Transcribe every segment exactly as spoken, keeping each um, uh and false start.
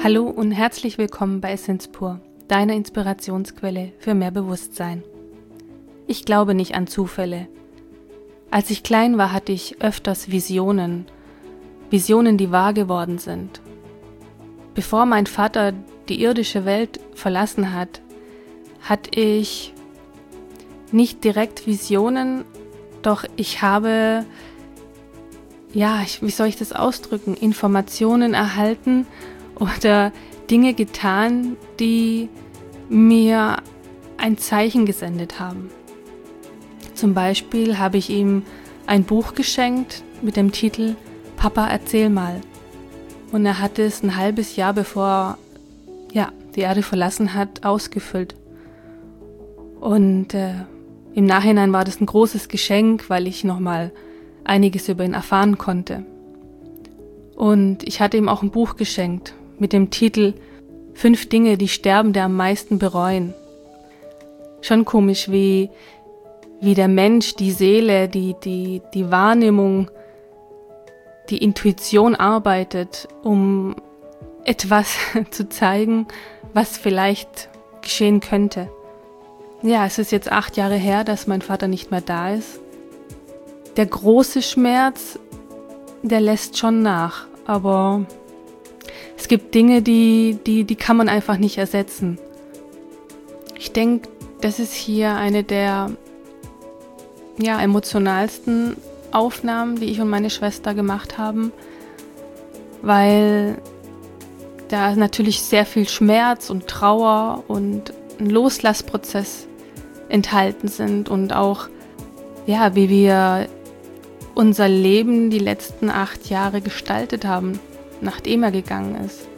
Hallo und herzlich willkommen bei Essenz pur, deiner Inspirationsquelle für mehr Bewusstsein. Ich glaube nicht an Zufälle. Als ich klein war, hatte ich öfters Visionen, Visionen, die wahr geworden sind. Bevor mein Vater die irdische Welt verlassen hat, hatte ich nicht direkt Visionen, doch ich habe, ja, ich, wie soll ich das ausdrücken, Informationen erhalten oder Dinge getan, die mir ein Zeichen gesendet haben. Zum Beispiel habe ich ihm ein Buch geschenkt mit dem Titel Papa, erzähl mal. Und er hat es ein halbes Jahr bevor ja, die Erde verlassen hat, ausgefüllt. Und äh, im Nachhinein war das ein großes Geschenk, weil ich nochmal einiges über ihn erfahren konnte. Und ich hatte ihm auch ein Buch geschenkt mit dem Titel Fünf Dinge, die Sterbende am meisten bereuen. Schon komisch, wie, wie der Mensch, die Seele, die, die, die Wahrnehmung, die Intuition arbeitet, um etwas zu zeigen, was vielleicht geschehen könnte. Ja, es ist jetzt acht Jahre her, dass mein Vater nicht mehr da ist. Der große Schmerz, der lässt schon nach, aber es gibt Dinge, die, die, die kann man einfach nicht ersetzen. Ich denke, das ist hier eine der ja, emotionalsten Aufnahmen, die ich und meine Schwester gemacht haben, weil da natürlich sehr viel Schmerz und Trauer und ein Loslassprozess enthalten sind und auch, ja, wie wir unser Leben die letzten acht Jahre gestaltet haben, nachdem er gegangen ist.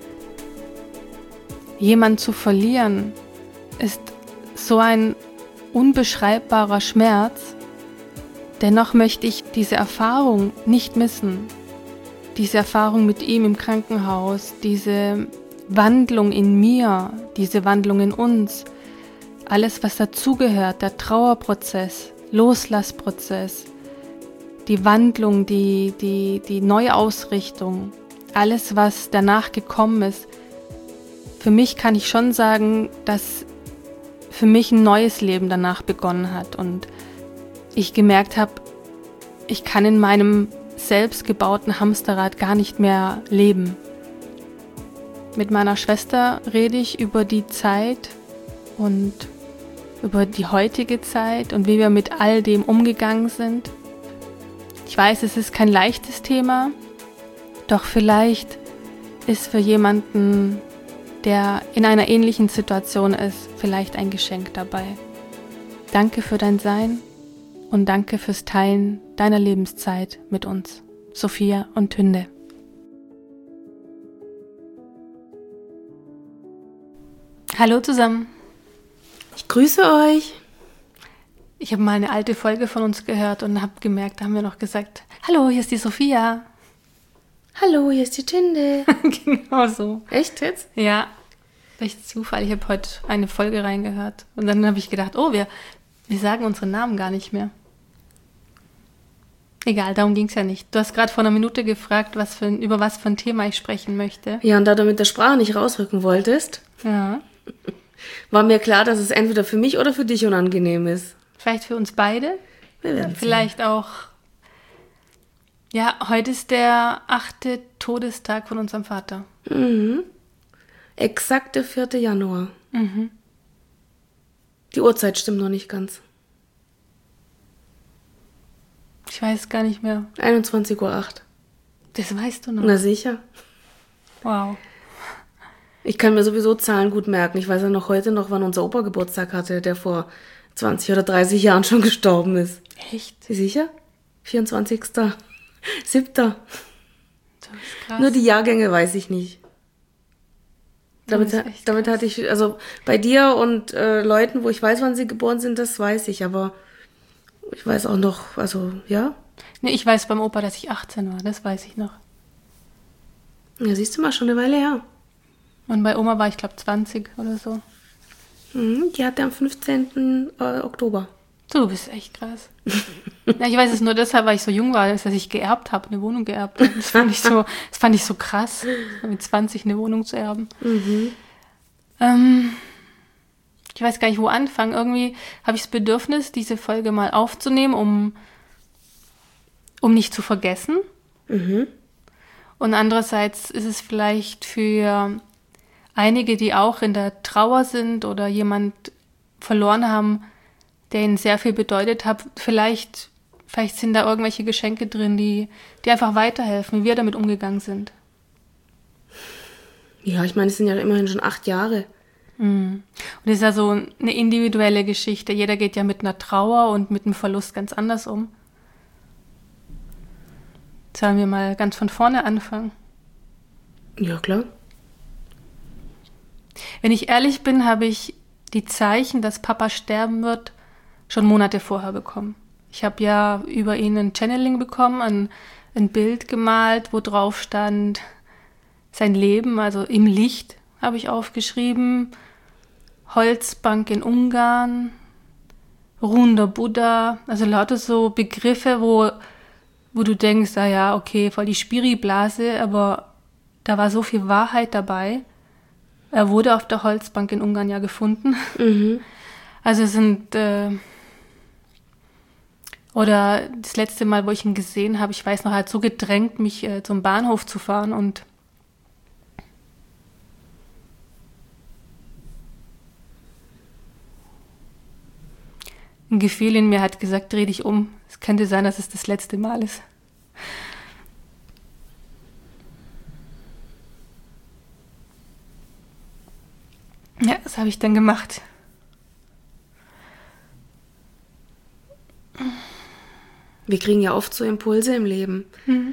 Jemand zu verlieren ist so ein unbeschreibbarer Schmerz. Dennoch möchte ich diese Erfahrung nicht missen. Diese Erfahrung mit ihm im Krankenhaus, diese Wandlung in mir, diese Wandlung in uns, alles, was dazugehört, der Trauerprozess, Loslassprozess, die Wandlung, die, die, die Neuausrichtung, alles, was danach gekommen ist. Für mich kann ich schon sagen, dass für mich ein neues Leben danach begonnen hat und ich gemerkt habe, ich kann in meinem selbst gebauten Hamsterrad gar nicht mehr leben. Mit meiner Schwester rede ich über die Zeit und über die heutige Zeit und wie wir mit all dem umgegangen sind. Ich weiß, es ist kein leichtes Thema, doch vielleicht ist für jemanden, der in einer ähnlichen Situation ist, vielleicht ein Geschenk dabei. Danke für dein Sein und danke fürs Teilen deiner Lebenszeit mit uns, Sophia und Tünde. Hallo zusammen. Ich grüße euch. Ich habe mal eine alte Folge von uns gehört und habe gemerkt, da haben wir noch gesagt, hallo, hier ist die Sophia. Hallo, hier ist die Tünde. Genau so. Echt jetzt? Ja, durch Zufall. Ich habe heute eine Folge reingehört und dann habe ich gedacht, oh, wir, wir sagen unseren Namen gar nicht mehr. Egal, darum ging es ja nicht. Du hast gerade vor einer Minute gefragt, was für, über was für ein Thema ich sprechen möchte. Ja, und da du mit der Sprache nicht rausrücken wolltest, ja, war mir klar, dass es entweder für mich oder für dich unangenehm ist. Vielleicht für uns beide. Wir werden Vielleicht sehen. auch. Ja, heute ist der achte Todestag von unserem Vater. Mhm. Exakt der vierte Januar. Mhm. Die Uhrzeit stimmt noch nicht ganz. Ich weiß gar nicht mehr. einundzwanzig Uhr acht. Das weißt du noch. Na sicher. Wow. Ich kann mir sowieso Zahlen gut merken. Ich weiß ja noch heute noch, wann unser Opa Geburtstag hatte, der vor zwanzig oder dreißig Jahren schon gestorben ist. Echt? Sicher? vierundzwanzigster siebter Das ist krass. Nur die Jahrgänge weiß ich nicht. Damit, Das ist echt damit krass. hatte ich, also bei dir und äh, Leuten, wo ich weiß, wann sie geboren sind, das weiß ich, aber ich weiß auch noch, also, ja. Nee, ich weiß beim Opa, dass ich achtzehn war, das weiß ich noch. Ja, siehst du mal, schon eine Weile her. Und bei Oma war ich, glaube zwanzig oder so. Mhm, die hatte am fünfzehnten Oktober. Du bist echt krass. Ja, ich weiß es nur deshalb, weil ich so jung war, dass ich geerbt habe, eine Wohnung geerbt habe. Das fand ich so, das fand ich so krass, mit zwanzig eine Wohnung zu erben. Mhm. Ähm, ich weiß gar nicht, wo anfangen. Irgendwie habe ich das Bedürfnis, diese Folge mal aufzunehmen, um, um nicht zu vergessen. Mhm. Und andererseits ist es vielleicht für einige, die auch in der Trauer sind oder jemand verloren haben, der ihnen sehr viel bedeutet hat, vielleicht, vielleicht sind da irgendwelche Geschenke drin, die, die einfach weiterhelfen, wie wir damit umgegangen sind. Ja, ich meine, es sind ja immerhin schon acht Jahre. Mhm. Und es ist ja so eine individuelle Geschichte. Jeder geht ja mit einer Trauer und mit einem Verlust ganz anders um. Sollen wir mal ganz von vorne anfangen? Ja, klar. Wenn ich ehrlich bin, habe ich die Zeichen, dass Papa sterben wird, schon Monate vorher bekommen. Ich habe ja über ihn ein Channeling bekommen, ein, ein Bild gemalt, wo drauf stand sein Leben, also im Licht habe ich aufgeschrieben, Holzbank in Ungarn, ruhender Buddha, also lauter so Begriffe, wo, wo du denkst, ah ja, okay, voll die Spiri-Blase, aber da war so viel Wahrheit dabei. Er wurde auf der Holzbank in Ungarn ja gefunden. Mhm. Also es sind, äh, oder das letzte Mal, wo ich ihn gesehen habe, ich weiß noch, er hat so gedrängt, mich äh, zum Bahnhof zu fahren und ein Gefühl in mir hat gesagt, dreh dich um. Es könnte sein, dass es das letzte Mal ist. Ja, das habe ich dann gemacht. Wir kriegen ja oft so Impulse im Leben. Mhm.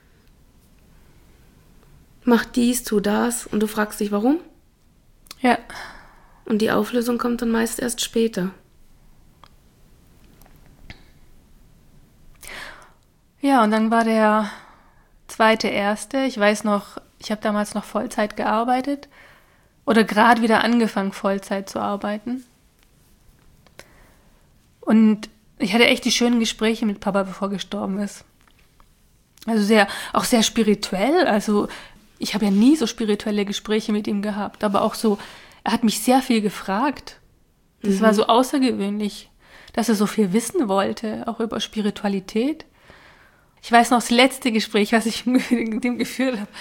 Mach dies, tu das und du fragst dich, warum? Ja. Und die Auflösung kommt dann meist erst später. Ja, und dann war der zweite Erste. Ich weiß noch, ich habe damals noch Vollzeit gearbeitet oder gerade wieder angefangen, Vollzeit zu arbeiten. Und ich hatte echt die schönen Gespräche mit Papa, bevor er gestorben ist. Also sehr, auch sehr spirituell. Also ich habe ja nie so spirituelle Gespräche mit ihm gehabt, aber auch so, er hat mich sehr viel gefragt. Das mhm. war so außergewöhnlich, dass er so viel wissen wollte, auch über Spiritualität. Ich weiß noch das letzte Gespräch, was ich mit ihm geführt habe.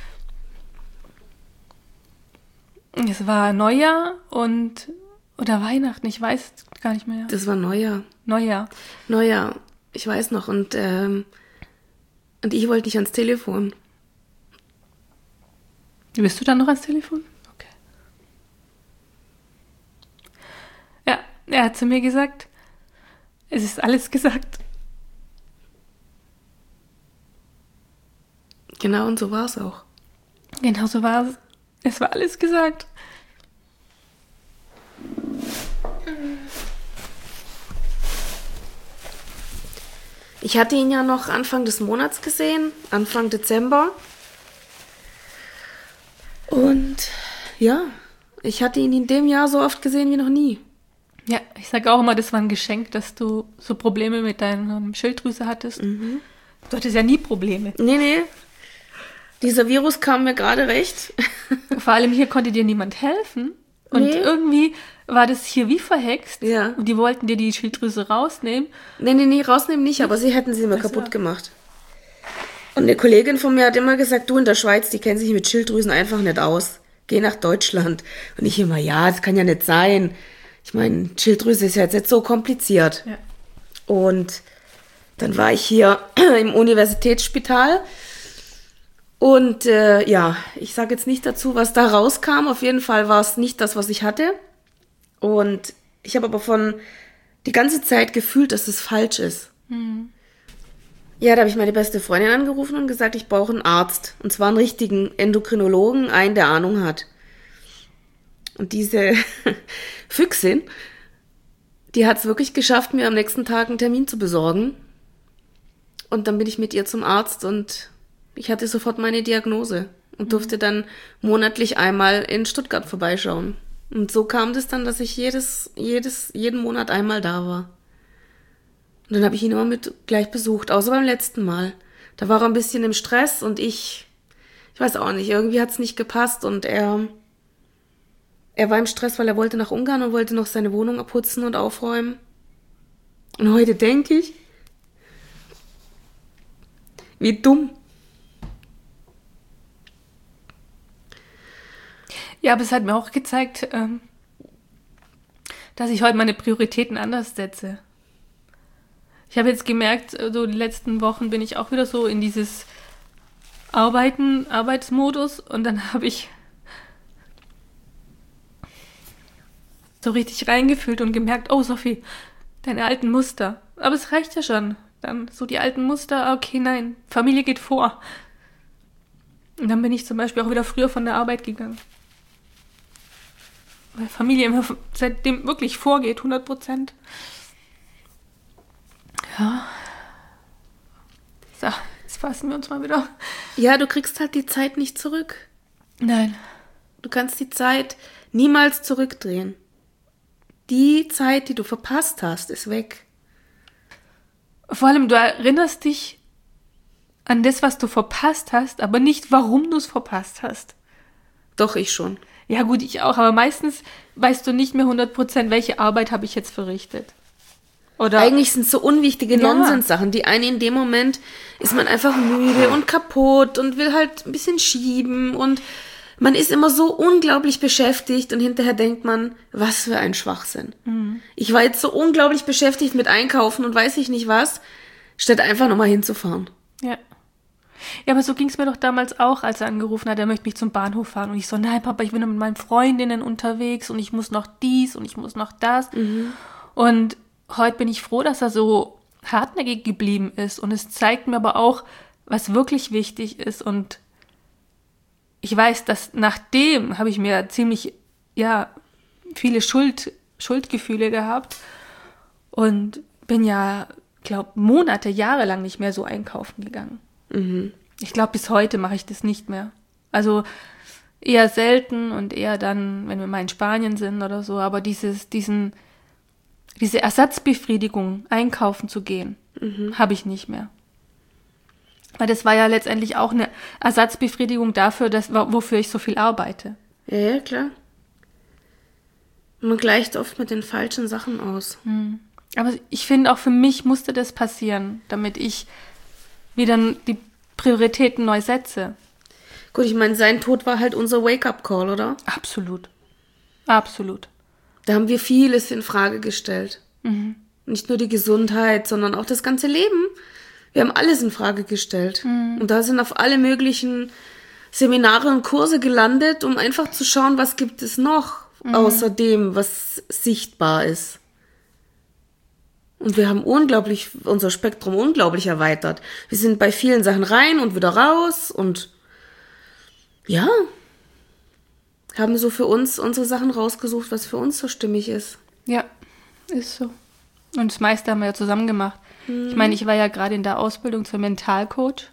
Es war Neujahr und oder Weihnachten, ich weiß gar nicht mehr. Das war Neujahr. Neujahr. Neujahr, ich weiß noch. Und, ähm, und ich wollte nicht ans Telefon. Bist du dann noch ans Telefon? Okay. Ja, er hat zu mir gesagt, es ist alles gesagt. Genau, und so war es auch. Genau so war es. Es war alles gesagt. Ich hatte ihn ja noch Anfang des Monats gesehen, Anfang Dezember. Und ja, ich hatte ihn in dem Jahr so oft gesehen wie noch nie. Ja, ich sage auch immer, das war ein Geschenk, dass du so Probleme mit deiner Schilddrüse hattest. Mhm. Du hattest ja nie Probleme. Nee, nee. Dieser Virus kam mir gerade recht. Vor allem hier konnte dir niemand helfen. Und nee. irgendwie war das hier wie verhext. Ja. Und die wollten dir die Schilddrüse rausnehmen. Nee, nee, nee, rausnehmen nicht, aber sie hätten sie mir Ach kaputt so. gemacht. Und eine Kollegin von mir hat immer gesagt, du in der Schweiz, die kennen sich mit Schilddrüsen einfach nicht aus. Geh nach Deutschland. Und ich immer, ja, das kann ja nicht sein. Ich meine, Schilddrüse ist ja jetzt nicht so kompliziert. Ja. Und dann war ich hier im Universitätsspital. Und äh, ja, ich sage jetzt nicht dazu, was da rauskam. Auf jeden Fall war es nicht das, was ich hatte. Und ich habe aber von die ganze Zeit gefühlt, dass es falsch ist. Mhm. Ja, da habe ich meine beste Freundin angerufen und gesagt, ich brauche einen Arzt. Und zwar einen richtigen Endokrinologen, einen, der Ahnung hat. Und diese Füchsin, die hat es wirklich geschafft, mir am nächsten Tag einen Termin zu besorgen. Und dann bin ich mit ihr zum Arzt und ich hatte sofort meine Diagnose und durfte dann monatlich einmal in Stuttgart vorbeischauen. Und so kam das dann, dass ich jedes, jedes, jeden Monat einmal da war. Und dann habe ich ihn immer mit gleich besucht, außer beim letzten Mal. Da war er ein bisschen im Stress und ich, ich weiß auch nicht, irgendwie hat es nicht gepasst und er, er war im Stress, weil er wollte nach Ungarn und wollte noch seine Wohnung abputzen und aufräumen. Und heute denke ich, wie dumm. Ja, aber es hat mir auch gezeigt, ähm, dass ich heute meine Prioritäten anders setze. Ich habe jetzt gemerkt, so die letzten Wochen bin ich auch wieder so in dieses Arbeiten, Arbeitsmodus und dann habe ich so richtig reingefühlt und gemerkt, oh Sophie, deine alten Muster. Aber es reicht ja schon. Dann so die alten Muster, okay, nein, Familie geht vor. Und dann bin ich zum Beispiel auch wieder früher von der Arbeit gegangen. Weil Familie immer seitdem wirklich vorgeht, hundert Prozent. Ja. So, jetzt fassen wir uns mal wieder. Ja, du kriegst halt die Zeit nicht zurück. Nein. Du kannst die Zeit niemals zurückdrehen. Die Zeit, die du verpasst hast, ist weg. Vor allem, du erinnerst dich an das, was du verpasst hast, aber nicht, warum du es verpasst hast. Doch, ich schon. Ja gut, ich auch, aber meistens weißt du nicht mehr hundert Prozent, welche Arbeit habe ich jetzt verrichtet. Oder eigentlich sind es so unwichtige ja. Nonsenssachen. Die eine in dem Moment ist man einfach müde und kaputt und will halt ein bisschen schieben und man ist immer so unglaublich beschäftigt und hinterher denkt man, was für ein Schwachsinn. Mhm. Ich war jetzt so unglaublich beschäftigt mit Einkaufen und weiß ich nicht was, statt einfach nochmal hinzufahren. Ja. Ja, aber so ging es mir doch damals auch, als er angerufen hat, er möchte mich zum Bahnhof fahren. Und ich so, nein, Papa, ich bin mit meinen Freundinnen unterwegs und ich muss noch dies und ich muss noch das. Mhm. Und heute bin ich froh, dass er so hartnäckig geblieben ist. Und es zeigt mir aber auch, was wirklich wichtig ist. Und ich weiß, dass nachdem habe ich mir ziemlich, ja, viele Schuld, Schuldgefühle gehabt. Und bin ja, glaube Monate, Jahre lang nicht mehr so einkaufen gegangen. Mhm. Ich glaube, bis heute mache ich das nicht mehr. Also eher selten und eher dann, wenn wir mal in Spanien sind oder so. Aber dieses, diesen, diese Ersatzbefriedigung, einkaufen zu gehen, mhm. habe ich nicht mehr. Weil das war ja letztendlich auch eine Ersatzbefriedigung dafür, dass, wofür ich so viel arbeite. Ja, ja, klar. Man gleicht oft mit den falschen Sachen aus. Mhm. Aber ich finde, auch für mich musste das passieren, damit ich wieder die Prioritäten neu setze. Gut, ich meine, sein Tod war halt unser Wake-up-Call, oder? Absolut. Absolut. Da haben wir vieles in Frage gestellt. Mhm. Nicht nur die Gesundheit, sondern auch das ganze Leben. Wir haben alles in Frage gestellt. Mhm. Und da sind auf alle möglichen Seminare und Kurse gelandet, um einfach zu schauen, was gibt es noch, mhm. außer dem, was sichtbar ist. Und wir haben unglaublich, unser Spektrum unglaublich erweitert. Wir sind bei vielen Sachen rein und wieder raus und ja, haben so für uns unsere Sachen rausgesucht, was für uns so stimmig ist. Ja, ist so. Und das meiste haben wir ja zusammen gemacht. Mhm. Ich meine, ich war ja gerade in der Ausbildung zur Mentalcoach.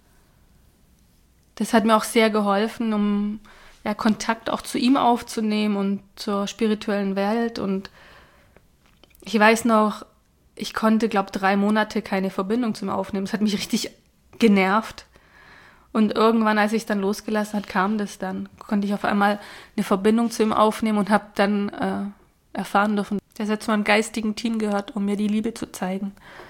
Das hat mir auch sehr geholfen, um ja, Kontakt auch zu ihm aufzunehmen und zur spirituellen Welt. Und ich weiß noch, ich konnte, glaube ich, drei Monate keine Verbindung zu ihm aufnehmen. Das hat mich richtig genervt. Und irgendwann, als ich es dann losgelassen hat, kam das dann. Konnte ich auf einmal eine Verbindung zu ihm aufnehmen und habe dann äh, erfahren dürfen, dass er zu meinem geistigen Team gehört, um mir die Liebe zu zeigen.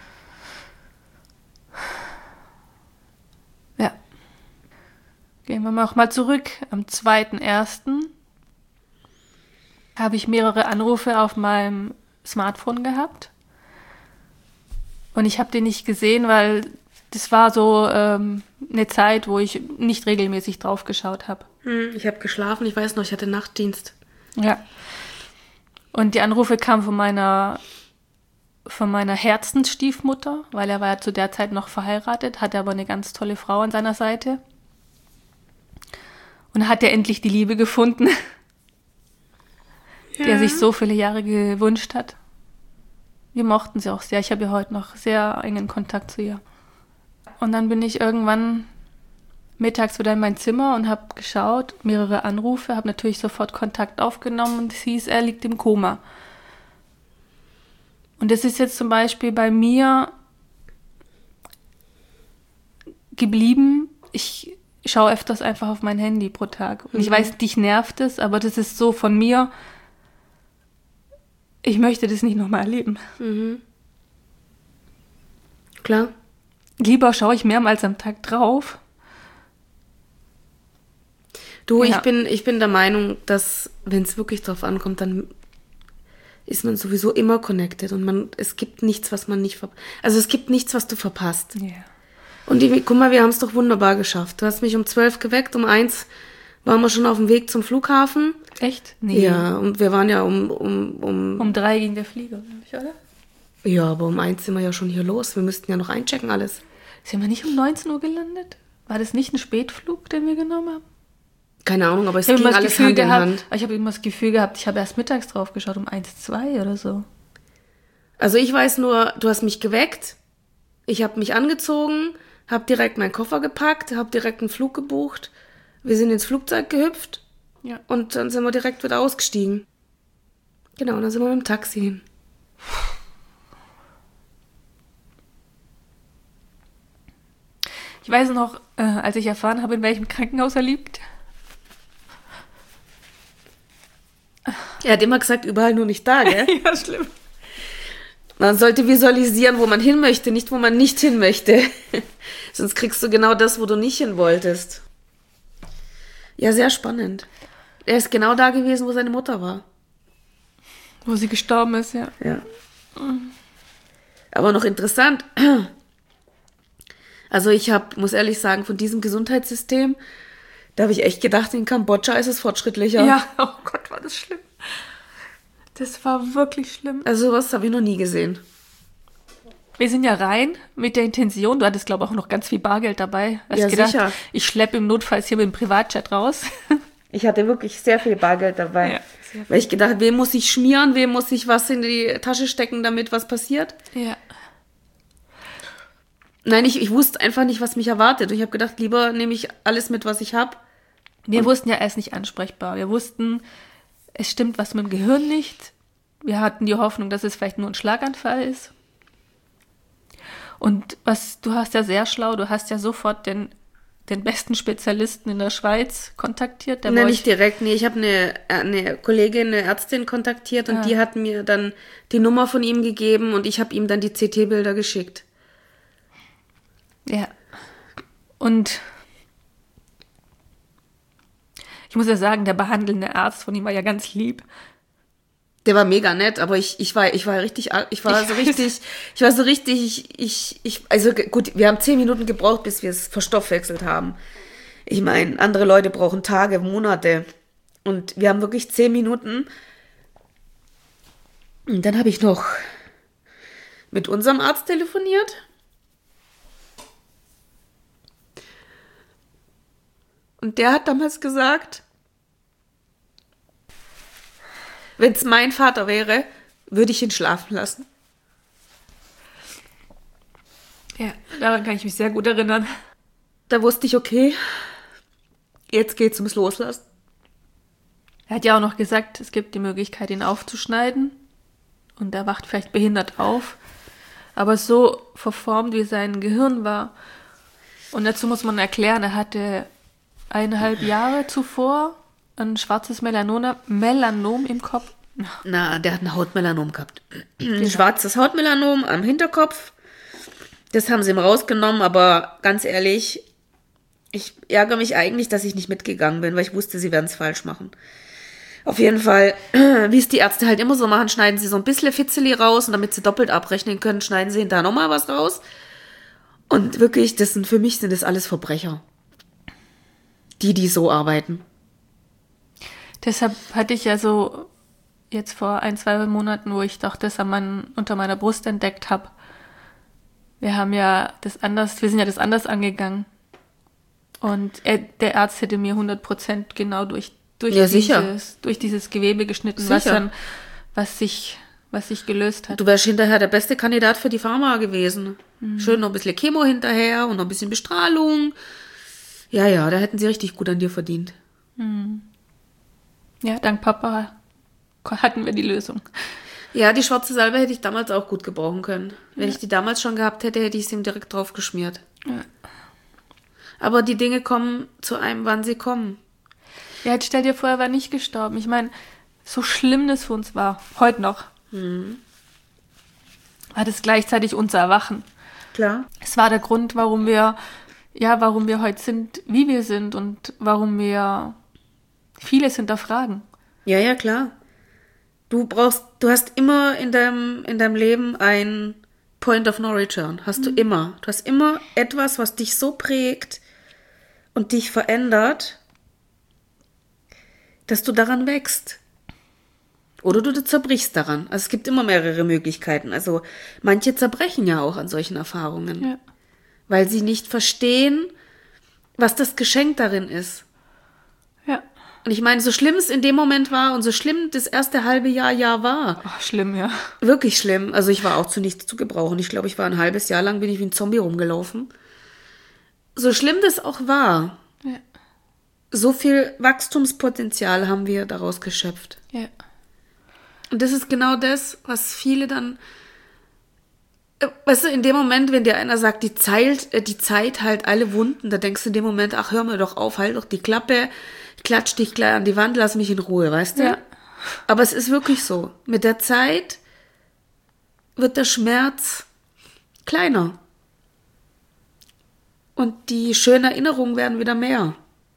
Ja. Gehen wir noch mal zurück. Am zweiten ersten habe ich mehrere Anrufe auf meinem Smartphone gehabt. Und ich habe den nicht gesehen, weil das war so ähm, eine Zeit, wo ich nicht regelmäßig drauf geschaut habe. Hm, ich habe geschlafen, ich weiß noch, ich hatte Nachtdienst. Ja. Und die Anrufe kamen von meiner, von meiner Herzensstiefmutter, weil er war ja zu der Zeit noch verheiratet, hatte aber eine ganz tolle Frau an seiner Seite. Und hat er endlich die Liebe gefunden, ja. die er sich so viele Jahre gewünscht hat. Wir mochten sie auch sehr. Ich habe ja heute noch sehr engen Kontakt zu ihr. Und dann bin ich irgendwann mittags wieder in mein Zimmer und habe geschaut, mehrere Anrufe, habe natürlich sofort Kontakt aufgenommen und es hieß, er liegt im Koma. Und das ist jetzt zum Beispiel bei mir geblieben. Ich schaue öfters einfach auf mein Handy pro Tag. Und mhm. ich weiß, dich nervt es, aber das ist so von mir, ich möchte das nicht nochmal erleben. Mhm. Klar. Lieber schaue ich mehrmals am Tag drauf. Du, Ja. ich bin, ich bin der Meinung, dass, wenn es wirklich drauf ankommt, dann ist man sowieso immer connected und man, es gibt nichts, was man nicht verpasst. Also es gibt nichts, was du verpasst. Ja. Und die, guck mal, wir haben es doch wunderbar geschafft. Du hast mich um zwölf geweckt, um eins waren wir schon auf dem Weg zum Flughafen. Echt? Nee. Ja, und wir waren ja um... Um, um, um drei ging der Flieger, oder? Ja, aber um eins sind wir ja schon hier los. Wir müssten ja noch einchecken alles. Sind wir nicht um neunzehn Uhr gelandet? War das nicht ein Spätflug, den wir genommen haben? Keine Ahnung, aber es ich ging alles Gefühl Hand in gehabt, Hand. Ich habe immer das Gefühl gehabt, ich habe erst mittags drauf geschaut, um eins, zwei oder so. Also ich weiß nur, du hast mich geweckt, ich habe mich angezogen, habe direkt meinen Koffer gepackt, habe direkt einen Flug gebucht, wir sind ins Flugzeug gehüpft ja. und dann sind wir direkt wieder ausgestiegen. Genau, und dann sind wir mit dem Taxi hin. Ich weiß noch, äh, als ich erfahren habe, in welchem Krankenhaus er liegt. Er hat immer gesagt, überall nur nicht da, gell? Ja, schlimm. Man sollte visualisieren, wo man hin möchte, nicht wo man nicht hin möchte. Sonst kriegst du genau das, wo du nicht hin wolltest. Ja, sehr spannend. Er ist genau da gewesen, wo seine Mutter war. Wo sie gestorben ist, ja. Ja. Aber noch interessant. Also ich hab, muss ehrlich sagen, von diesem Gesundheitssystem, da habe ich echt gedacht, in Kambodscha ist es fortschrittlicher. Ja, oh Gott, war das schlimm. Das war wirklich schlimm. Also sowas habe ich noch nie gesehen. Wir sind ja rein mit der Intention, du hattest, glaube ich, auch noch ganz viel Bargeld dabei. Du hast Ja, gedacht, sicher. Ich schleppe im Notfalls hier mit dem Privatjet raus. Ich hatte wirklich sehr viel Bargeld dabei. Ja, sehr viel. Weil ich gedacht, wem muss ich schmieren, wem muss ich was in die Tasche stecken, damit was passiert? Ja. Nein, ich, ich wusste einfach nicht, was mich erwartet. Und ich habe gedacht, lieber nehme ich alles mit, was ich habe. Wir wussten ja, er ist nicht ansprechbar. Wir wussten, es stimmt was mit dem Gehirn nicht. Wir hatten die Hoffnung, dass es vielleicht nur ein Schlaganfall ist. Und was, du hast ja sehr schlau, du hast ja sofort den, den besten Spezialisten in der Schweiz kontaktiert. Der Nein, war nicht direkt. Nee, ich habe eine, eine Kollegin, eine Ärztin kontaktiert und Ja. die hat mir dann die Nummer von ihm gegeben und ich habe ihm dann die C T-Bilder geschickt. Ja. Und ich muss ja sagen, der behandelnde Arzt von ihm war ja ganz lieb. Der war mega nett, aber ich, ich war, ich war richtig, ich war Ich so weiß. richtig, ich war so richtig, ich, ich, ich, also gut, wir haben zehn Minuten gebraucht, bis wir es verstoffwechselt haben. Ich meine, andere Leute brauchen Tage, Monate. Und wir haben wirklich zehn Minuten. Und dann habe ich noch mit unserem Arzt telefoniert. Und der hat damals gesagt, wenn es mein Vater wäre, würde ich ihn schlafen lassen. Ja, daran kann ich mich sehr gut erinnern. Da wusste ich, okay, jetzt geht's ums Loslassen. Er hat ja auch noch gesagt, es gibt die Möglichkeit, ihn aufzuschneiden. Und er wacht vielleicht behindert auf. Aber so verformt, wie sein Gehirn war. Und dazu muss man erklären, er hatte eineinhalb Jahre zuvor ein schwarzes Melanom, Melanom im Kopf. Na, der hat ein Hautmelanom gehabt. Ein schwarzes Hautmelanom am Hinterkopf. Das haben sie ihm rausgenommen, aber ganz ehrlich, ich ärgere mich eigentlich, dass ich nicht mitgegangen bin, weil ich wusste, sie werden es falsch machen. Auf jeden Fall, wie es die Ärzte halt immer so machen, schneiden sie so ein bisschen Fitzeli raus und damit sie doppelt abrechnen können, schneiden sie hinterher nochmal was raus. Und wirklich, das sind, für mich sind das alles Verbrecher. Die, die so arbeiten. Deshalb hatte ich ja so jetzt vor ein, zwei Monaten, wo ich doch das an mein, unter meiner Brust entdeckt habe. Wir haben ja das anders, wir sind ja das anders angegangen. Und er, der Arzt hätte mir hundert Prozent genau durch, durch, Ja, dieses, sicher. durch dieses Gewebe geschnitten, was Sicher. dann, was sich, was sich gelöst hat. Du wärst hinterher der beste Kandidat für die Pharma gewesen. Mhm. Schön noch ein bisschen Chemo hinterher und noch ein bisschen Bestrahlung. Ja, ja, da hätten sie richtig gut an dir verdient. Ja, dank Papa hatten wir die Lösung. Ja, die schwarze Salbe hätte ich damals auch gut gebrauchen können. Wenn ja. ich die damals schon gehabt hätte, hätte ich sie ihm direkt drauf geschmiert. Ja. Aber die Dinge kommen zu einem, wann sie kommen. Ja, jetzt stell dir vor, er war nicht gestorben. Ich meine, so schlimm das für uns war, heute noch, mhm. war das gleichzeitig unser Erwachen. Klar. Es war der Grund, warum wir, ja, warum wir heute sind, wie wir sind und warum wir vieles hinterfragen. Ja, ja, klar. Du brauchst, du hast immer in deinem, in deinem Leben ein Point of No Return. Hast mhm. du immer. Du hast immer etwas, was dich so prägt und dich verändert, dass du daran wächst. Oder du zerbrichst daran. Also es gibt immer mehrere Möglichkeiten. Also manche zerbrechen ja auch an solchen Erfahrungen. Ja. Weil sie nicht verstehen, was das Geschenk darin ist. Ja. Und ich meine, so schlimm es in dem Moment war und so schlimm das erste halbe Jahr, Jahr war. Ach, schlimm, ja. Wirklich schlimm. Also ich war auch zu nichts zu gebrauchen. Ich glaube, ich war ein halbes Jahr lang, bin ich wie ein Zombie rumgelaufen. So schlimm das auch war, ja. so viel Wachstumspotenzial haben wir daraus geschöpft. Ja. Und das ist genau das, was viele dann, weißt du, in dem Moment, wenn dir einer sagt, die Zeit, die Zeit heilt alle Wunden, da denkst du in dem Moment, ach, hör mir doch auf, halt doch die Klappe, ich klatsch dich gleich an die Wand, lass mich in Ruhe, weißt du? Ja. Aber es ist wirklich so. Mit der Zeit wird der Schmerz kleiner. Und die schönen Erinnerungen werden wieder mehr.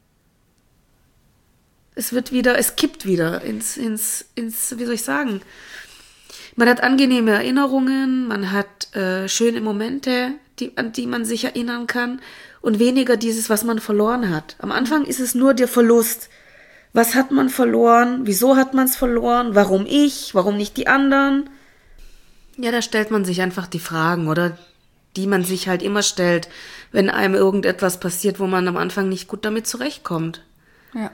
Es wird wieder, es kippt wieder ins, ins, ins, wie soll ich sagen? Man hat angenehme Erinnerungen, man hat äh, schöne Momente, die, an die man sich erinnern kann und weniger dieses, was man verloren hat. Am Anfang ist es nur der Verlust. Was hat man verloren? Wieso hat man es verloren? Warum ich? Warum nicht die anderen? Ja, da stellt man sich einfach die Fragen, oder? Die man sich halt immer stellt, wenn einem irgendetwas passiert, wo man am Anfang nicht gut damit zurechtkommt. Ja.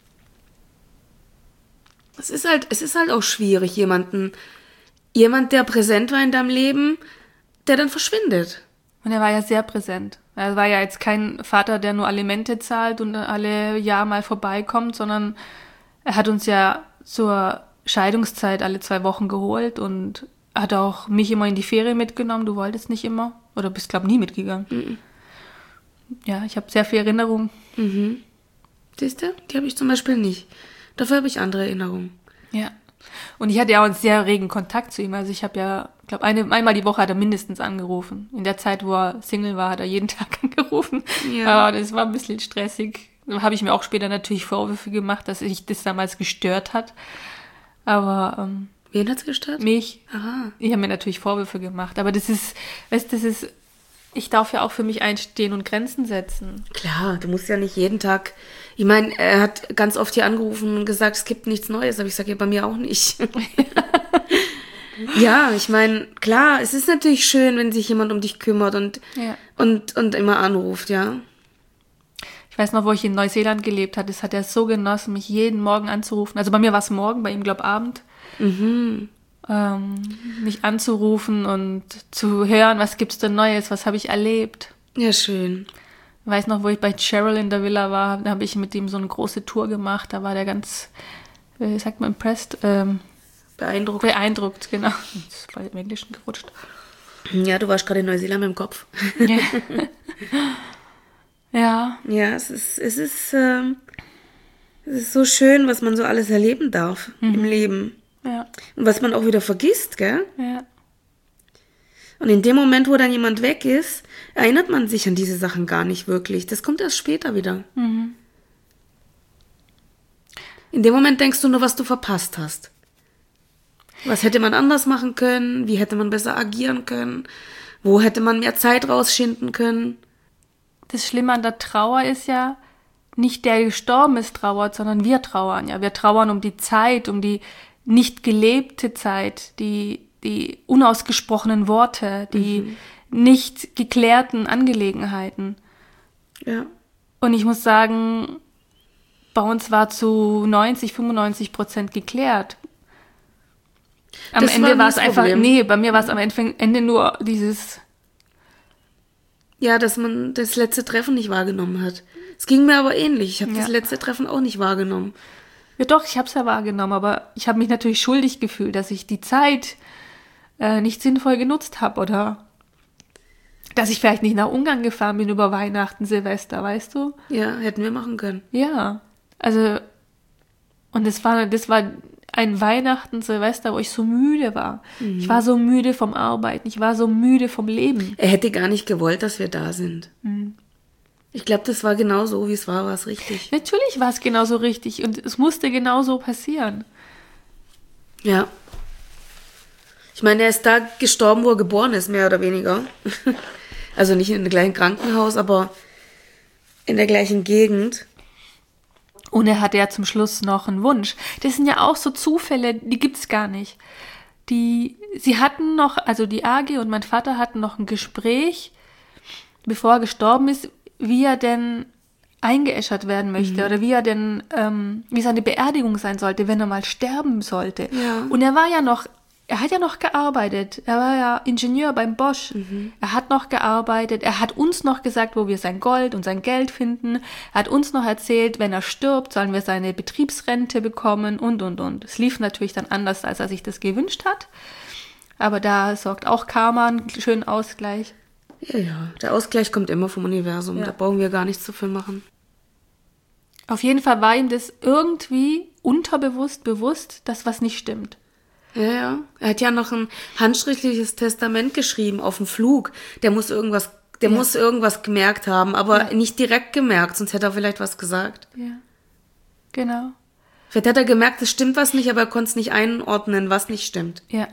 Es ist halt, es ist halt auch schwierig, jemanden, jemand, der präsent war in deinem Leben, der dann verschwindet. Und er war ja sehr präsent. Er war ja jetzt kein Vater, der nur Alimente zahlt und alle Jahr mal vorbeikommt, sondern er hat uns ja zur Scheidungszeit alle zwei Wochen geholt und hat auch mich immer in die Ferien mitgenommen. Du wolltest nicht immer oder bist, glaube ich, nie mitgegangen. Mhm. Ja, ich habe sehr viel Erinnerung. Mhm. Siehst du? Die habe ich zum Beispiel nicht. Dafür habe ich andere Erinnerungen. Ja. Und ich hatte ja auch einen sehr regen Kontakt zu ihm. Also ich habe ja, ich glaube, eine, einmal die Woche hat er mindestens angerufen. In der Zeit, wo er Single war, hat er jeden Tag angerufen. Ja. Aber das war ein bisschen stressig. Da habe ich mir auch später natürlich Vorwürfe gemacht, dass ich das damals gestört hat. Aber ähm, wen hat's gestört? Mich. Aha. Ich habe mir natürlich Vorwürfe gemacht. Aber das ist, weißt du, das ist, ich darf ja auch für mich einstehen und Grenzen setzen. Klar, du musst ja nicht jeden Tag. Ich meine, er hat ganz oft hier angerufen und gesagt, es gibt nichts Neues. Aber ich sage ja, bei mir auch nicht. Ja, ich meine, klar, es ist natürlich schön, wenn sich jemand um dich kümmert und, ja. und, und immer anruft, ja. Ich weiß noch, wo ich in Neuseeland gelebt habe, das hat er so genossen, mich jeden Morgen anzurufen. Also bei mir war es morgen, bei ihm, glaube ich, Abend. Mhm. Ähm, mich anzurufen und zu hören, was gibt's denn Neues, was habe ich erlebt. Ja, schön. Ich weiß noch, wo ich bei Cheryl in der Villa war, da habe ich mit ihm so eine große Tour gemacht, da war der ganz, wie sagt man, impressed, ähm, Beeindruckt. Beeindruckt, genau. Das ist bei dem Englischen gerutscht. Ja, du warst gerade in Neuseeland mit dem Kopf. Ja. Ja. Ja, es ist, es ist, ähm, es ist so schön, was man so alles erleben darf mhm. im Leben. Ja. Und was man auch wieder vergisst, gell? Ja. Und in dem Moment, wo dann jemand weg ist, erinnert man sich an diese Sachen gar nicht wirklich. Das kommt erst später wieder. Mhm. In dem Moment denkst du nur, was du verpasst hast. Was hätte man anders machen können? Wie hätte man besser agieren können? Wo hätte man mehr Zeit rausschinden können? Das Schlimme an der Trauer ist ja, nicht der gestorben ist trauert, sondern wir trauern. Ja, wir trauern um die Zeit, um die nicht gelebte Zeit, die, die unausgesprochenen Worte, die mhm. nicht geklärten Angelegenheiten. Ja. Und ich muss sagen, bei uns war zu neunzig, fünfundneunzig Prozent geklärt. Am das Ende war war es einfach, Problem. nee, bei mir war es am Ende nur dieses... Ja, dass man das letzte Treffen nicht wahrgenommen hat. Es ging mir aber ähnlich. Ich habe ja. das letzte Treffen auch nicht wahrgenommen. Ja doch, ich habe es ja wahrgenommen, aber ich habe mich natürlich schuldig gefühlt, dass ich die Zeit äh, nicht sinnvoll genutzt habe oder dass ich vielleicht nicht nach Ungarn gefahren bin über Weihnachten, Silvester, weißt du? Ja, hätten wir machen können. Ja, also und das war, das war ein Weihnachten, Silvester, wo ich so müde war. Mhm. Ich war so müde vom Arbeiten, ich war so müde vom Leben. Er hätte gar nicht gewollt, dass wir da sind. Mhm. Ich glaube, das war genau so, wie es war, war es richtig. Natürlich war es genauso richtig und es musste genauso passieren. Ja. Ich meine, er ist da gestorben, wo er geboren ist, mehr oder weniger. Also nicht in dem gleichen Krankenhaus, aber in der gleichen Gegend. Und er hatte ja zum Schluss noch einen Wunsch. Das sind ja auch so Zufälle, die gibt's gar nicht. Die, sie hatten noch, also die Agi und mein Vater hatten noch ein Gespräch, bevor er gestorben ist, wie er denn eingeäschert werden möchte mhm. oder wie er denn, ähm, wie seine Beerdigung sein sollte, wenn er mal sterben sollte. Ja. Und er war ja noch, er hat ja noch gearbeitet. Er war ja Ingenieur beim Bosch. Mhm. Er hat noch gearbeitet. Er hat uns noch gesagt, wo wir sein Gold und sein Geld finden. Er hat uns noch erzählt, wenn er stirbt, sollen wir seine Betriebsrente bekommen und, und, und. Es lief natürlich dann anders, als er sich das gewünscht hat. Aber da sorgt auch Karma einen schönen Ausgleich. Ja, ja. Der Ausgleich kommt immer vom Universum. Ja. Da brauchen wir gar nichts zu viel machen. Auf jeden Fall war ihm das irgendwie unterbewusst bewusst, dass was nicht stimmt. Ja, ja. Er hat ja noch ein handschriftliches Testament geschrieben auf dem Flug. Der muss irgendwas, der ja. muss irgendwas gemerkt haben, aber ja. nicht direkt gemerkt, sonst hätte er vielleicht was gesagt. Ja, genau. Vielleicht hat er gemerkt, es stimmt was nicht, aber er konnte es nicht einordnen, was nicht stimmt. Ja.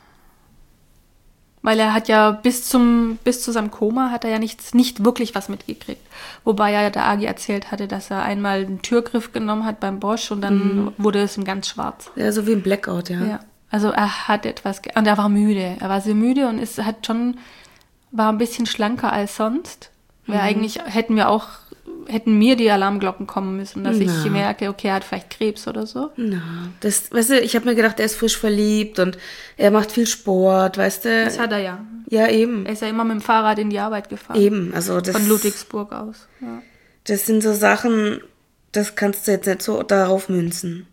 Weil er hat ja bis zum, bis zu seinem Koma hat er ja nichts, nicht wirklich was mitgekriegt. Wobei ja der Agi erzählt hatte, dass er einmal einen Türgriff genommen hat beim Bosch und dann mhm. wurde es ihm ganz schwarz. Ja, so wie ein Blackout, ja. Ja. Also er hat etwas, ge- und er war müde. Er war sehr müde und ist, hat schon, war ein bisschen schlanker als sonst. Weil mhm. eigentlich hätten wir auch, hätten mir die Alarmglocken kommen müssen, dass Na. ich merke, okay, er hat vielleicht Krebs oder so. Na, das, weißt du, ich habe mir gedacht, er ist frisch verliebt und er macht viel Sport, weißt du. Das hat er ja. Ja, eben. Er ist ja immer mit dem Fahrrad in die Arbeit gefahren. Eben, also das. Von Ludwigsburg aus, ja. Das sind so Sachen, das kannst du jetzt nicht so darauf münzen.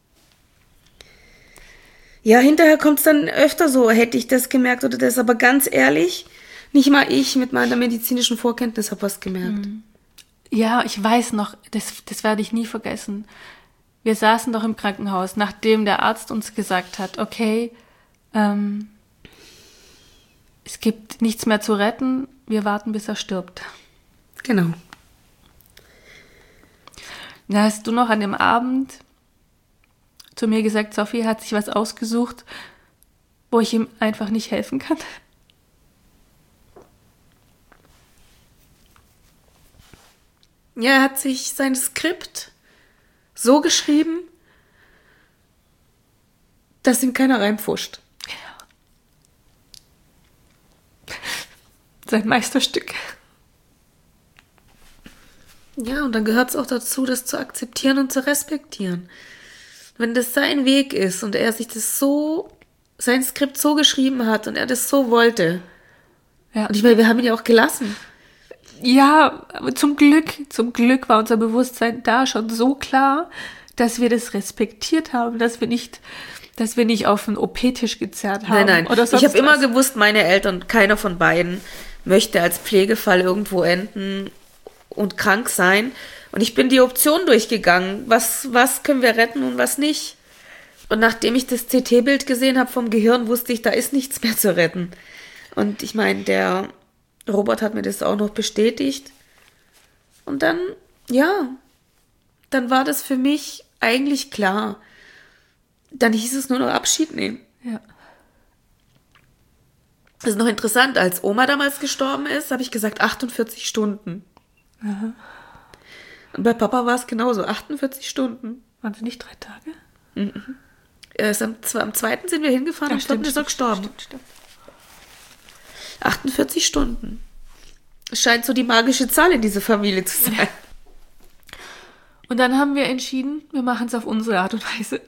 Ja, hinterher kommt es dann öfter so, hätte ich das gemerkt oder das, aber ganz ehrlich, nicht mal ich mit meiner medizinischen Vorkenntnis habe was gemerkt. Ja, ich weiß noch, das, das werde ich nie vergessen. Wir saßen doch im Krankenhaus, nachdem der Arzt uns gesagt hat, okay, ähm, es gibt nichts mehr zu retten, wir warten, bis er stirbt. Genau. Da hast du noch an dem Abend zu mir gesagt, Sophie hat sich was ausgesucht, wo ich ihm einfach nicht helfen kann. Ja, er hat sich sein Skript so geschrieben, dass ihm keiner reinpfuscht. Ja. Sein Meisterstück. Ja, und dann gehört es auch dazu, das zu akzeptieren und zu respektieren. Wenn das sein Weg ist und er sich das so, sein Skript so geschrieben hat und er das so wollte. Ja. Und ich meine, wir haben ihn ja auch gelassen. Ja, aber zum Glück, zum Glück war unser Bewusstsein da schon so klar, dass wir das respektiert haben, dass wir nicht, dass wir nicht auf den O P-Tisch gezerrt haben. Nein, nein. Oder sonst ich habe immer was. gewusst, meine Eltern, keiner von beiden möchte als Pflegefall irgendwo enden und krank sein. Und ich bin die Option durchgegangen. Was, was können wir retten und was nicht? Und nachdem ich das C T-Bild gesehen habe vom Gehirn, wusste ich, da ist nichts mehr zu retten. Und ich meine, der Robert hat mir das auch noch bestätigt. Und dann, ja, dann war das für mich eigentlich klar. Dann hieß es nur noch Abschied nehmen. Ja. Das ist noch interessant, als Oma damals gestorben ist, habe ich gesagt achtundvierzig Stunden. Aha. Und bei Papa war es genauso, achtundvierzig Stunden. Waren es nicht drei Tage? Mhm. Erst am, am zweiten sind wir hingefahren, am vierten ist er gestorben. Stimmt, stimmt. achtundvierzig Stunden. Es scheint so die magische Zahl in dieser Familie zu sein. Ja. Und dann haben wir entschieden, wir machen es auf unsere Art und Weise.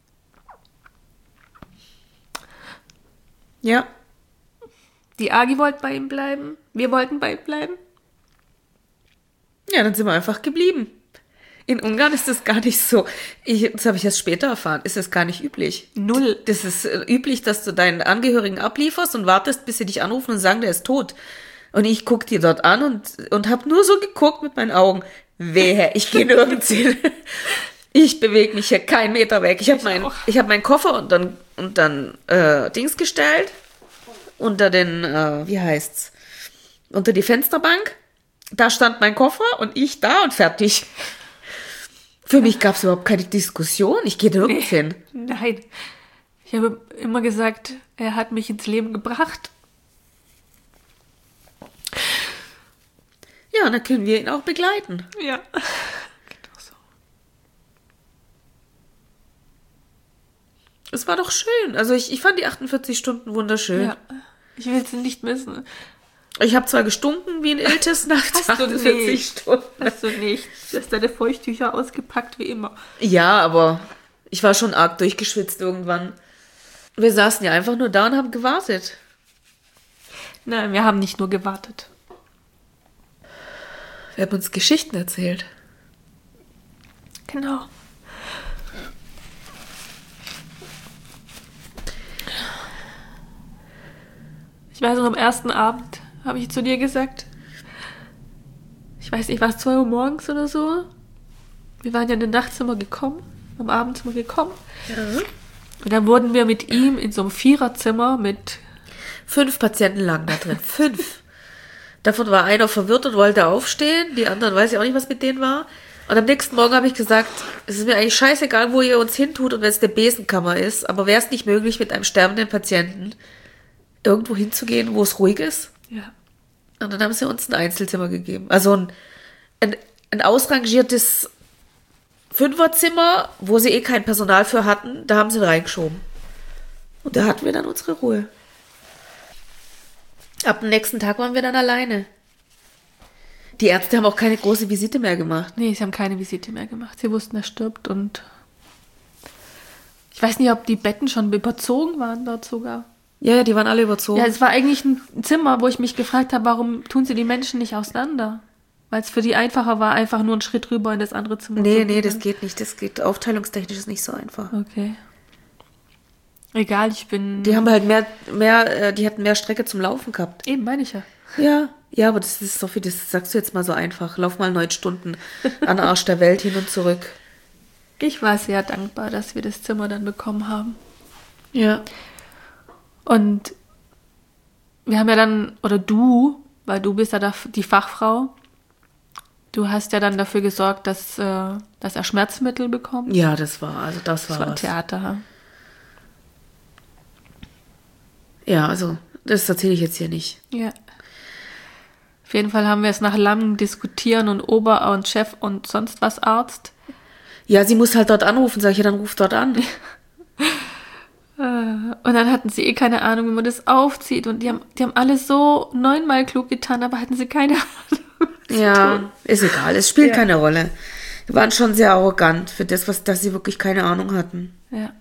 Ja. Die Agi wollte bei ihm bleiben, wir wollten bei ihm bleiben. Ja, dann sind wir einfach geblieben. In Ungarn ist das gar nicht so. Ich, das habe ich erst später erfahren. Ist das gar nicht üblich. Null. Das ist äh, üblich, dass du deinen Angehörigen ablieferst und wartest, bis sie dich anrufen und sagen, der ist tot. Und ich guck die dort an und, und habe nur so geguckt mit meinen Augen. Wehe, ich gehe nirgends hin. Ich bewege mich hier keinen Meter weg. Ich habe mein, ich hab meinen Koffer und dann, und dann äh, Dings gestellt. Unter den, äh, wie heißt's? Unter die Fensterbank. Da stand mein Koffer und ich da und fertig. Für mich gab es überhaupt keine Diskussion. Ich gehe nirgends hin. Nein. Ich habe immer gesagt, er hat mich ins Leben gebracht. Ja, und dann können wir ihn auch begleiten. Ja. Genau so. Es war doch schön. Also ich, ich fand die achtundvierzig Stunden wunderschön. Ja. Ich will sie nicht missen. Ich habe zwar gestunken wie ein Iltis nach achtundvierzig Stunden. Hast du nicht. Du hast deine Feuchttücher ausgepackt, wie immer. Ja, aber ich war schon arg durchgeschwitzt irgendwann. Wir saßen ja einfach nur da und haben gewartet. Nein, wir haben nicht nur gewartet. Wir haben uns Geschichten erzählt. Genau. Ich weiß noch, am ersten Abend habe ich zu dir gesagt, ich weiß nicht, war es zwei Uhr morgens oder so? Wir waren ja in den Nachtzimmer gekommen, am Abendzimmer gekommen. Ja. Und dann wurden wir mit ihm in so einem Viererzimmer mit... Fünf Patienten lagen da drin. Fünf. Davon war einer verwirrt und wollte aufstehen. Die anderen weiß ich auch nicht, was mit denen war. Und am nächsten Morgen habe ich gesagt, es ist mir eigentlich scheißegal, wo ihr uns hintut und wenn es eine Besenkammer ist, aber wäre es nicht möglich, mit einem sterbenden Patienten irgendwo hinzugehen, wo es ruhig ist? Ja. Und dann haben sie uns ein Einzelzimmer gegeben. Also ein, ein, ein ausrangiertes Fünferzimmer, wo sie eh kein Personal für hatten, da haben sie ihn reingeschoben. Und da hatten wir dann unsere Ruhe. Ab dem nächsten Tag waren wir dann alleine. Die Ärzte haben auch keine große Visite mehr gemacht. Nee, sie haben keine Visite mehr gemacht. Sie wussten, er stirbt und ich weiß nicht, ob die Betten schon überzogen waren dort sogar. Ja, ja, die waren alle überzogen. Ja, es war eigentlich ein Zimmer, wo ich mich gefragt habe, warum tun sie die Menschen nicht auseinander? Weil es für die einfacher war, einfach nur einen Schritt rüber in das andere Zimmer Nee, zu nee, gehen. das geht nicht. Das geht aufteilungstechnisch ist nicht so einfach. Okay. Egal, ich bin... Die haben halt mehr, mehr, äh, die hatten mehr Strecke zum Laufen gehabt. Eben, meine ich ja. Ja, ja, aber das ist so viel, das sagst du jetzt mal so einfach. Lauf mal neun Stunden an den Arsch der Welt hin und zurück. Ich war sehr dankbar, dass wir das Zimmer dann bekommen haben. Ja. Und wir haben ja dann, oder du, weil du bist ja da die Fachfrau, du hast ja dann dafür gesorgt, dass, äh, dass er Schmerzmittel bekommt. Ja, das war, also das, Das war war ein was. Theater. Ja, also, das erzähle ich jetzt hier nicht. Ja. Auf jeden Fall haben wir es nach langem Diskutieren und Ober- und Chef und sonst was Arzt. Ja, sie muss halt dort anrufen, sag ich, ja, dann ruf dort an. Und dann hatten sie eh keine Ahnung, wie man das aufzieht. Und die haben, die haben alles so neunmal klug getan, aber hatten sie keine Ahnung. Ja, ist egal, es spielt Ja. keine Rolle. Die waren schon sehr arrogant für das, was, dass sie wirklich keine Ahnung hatten. Ja.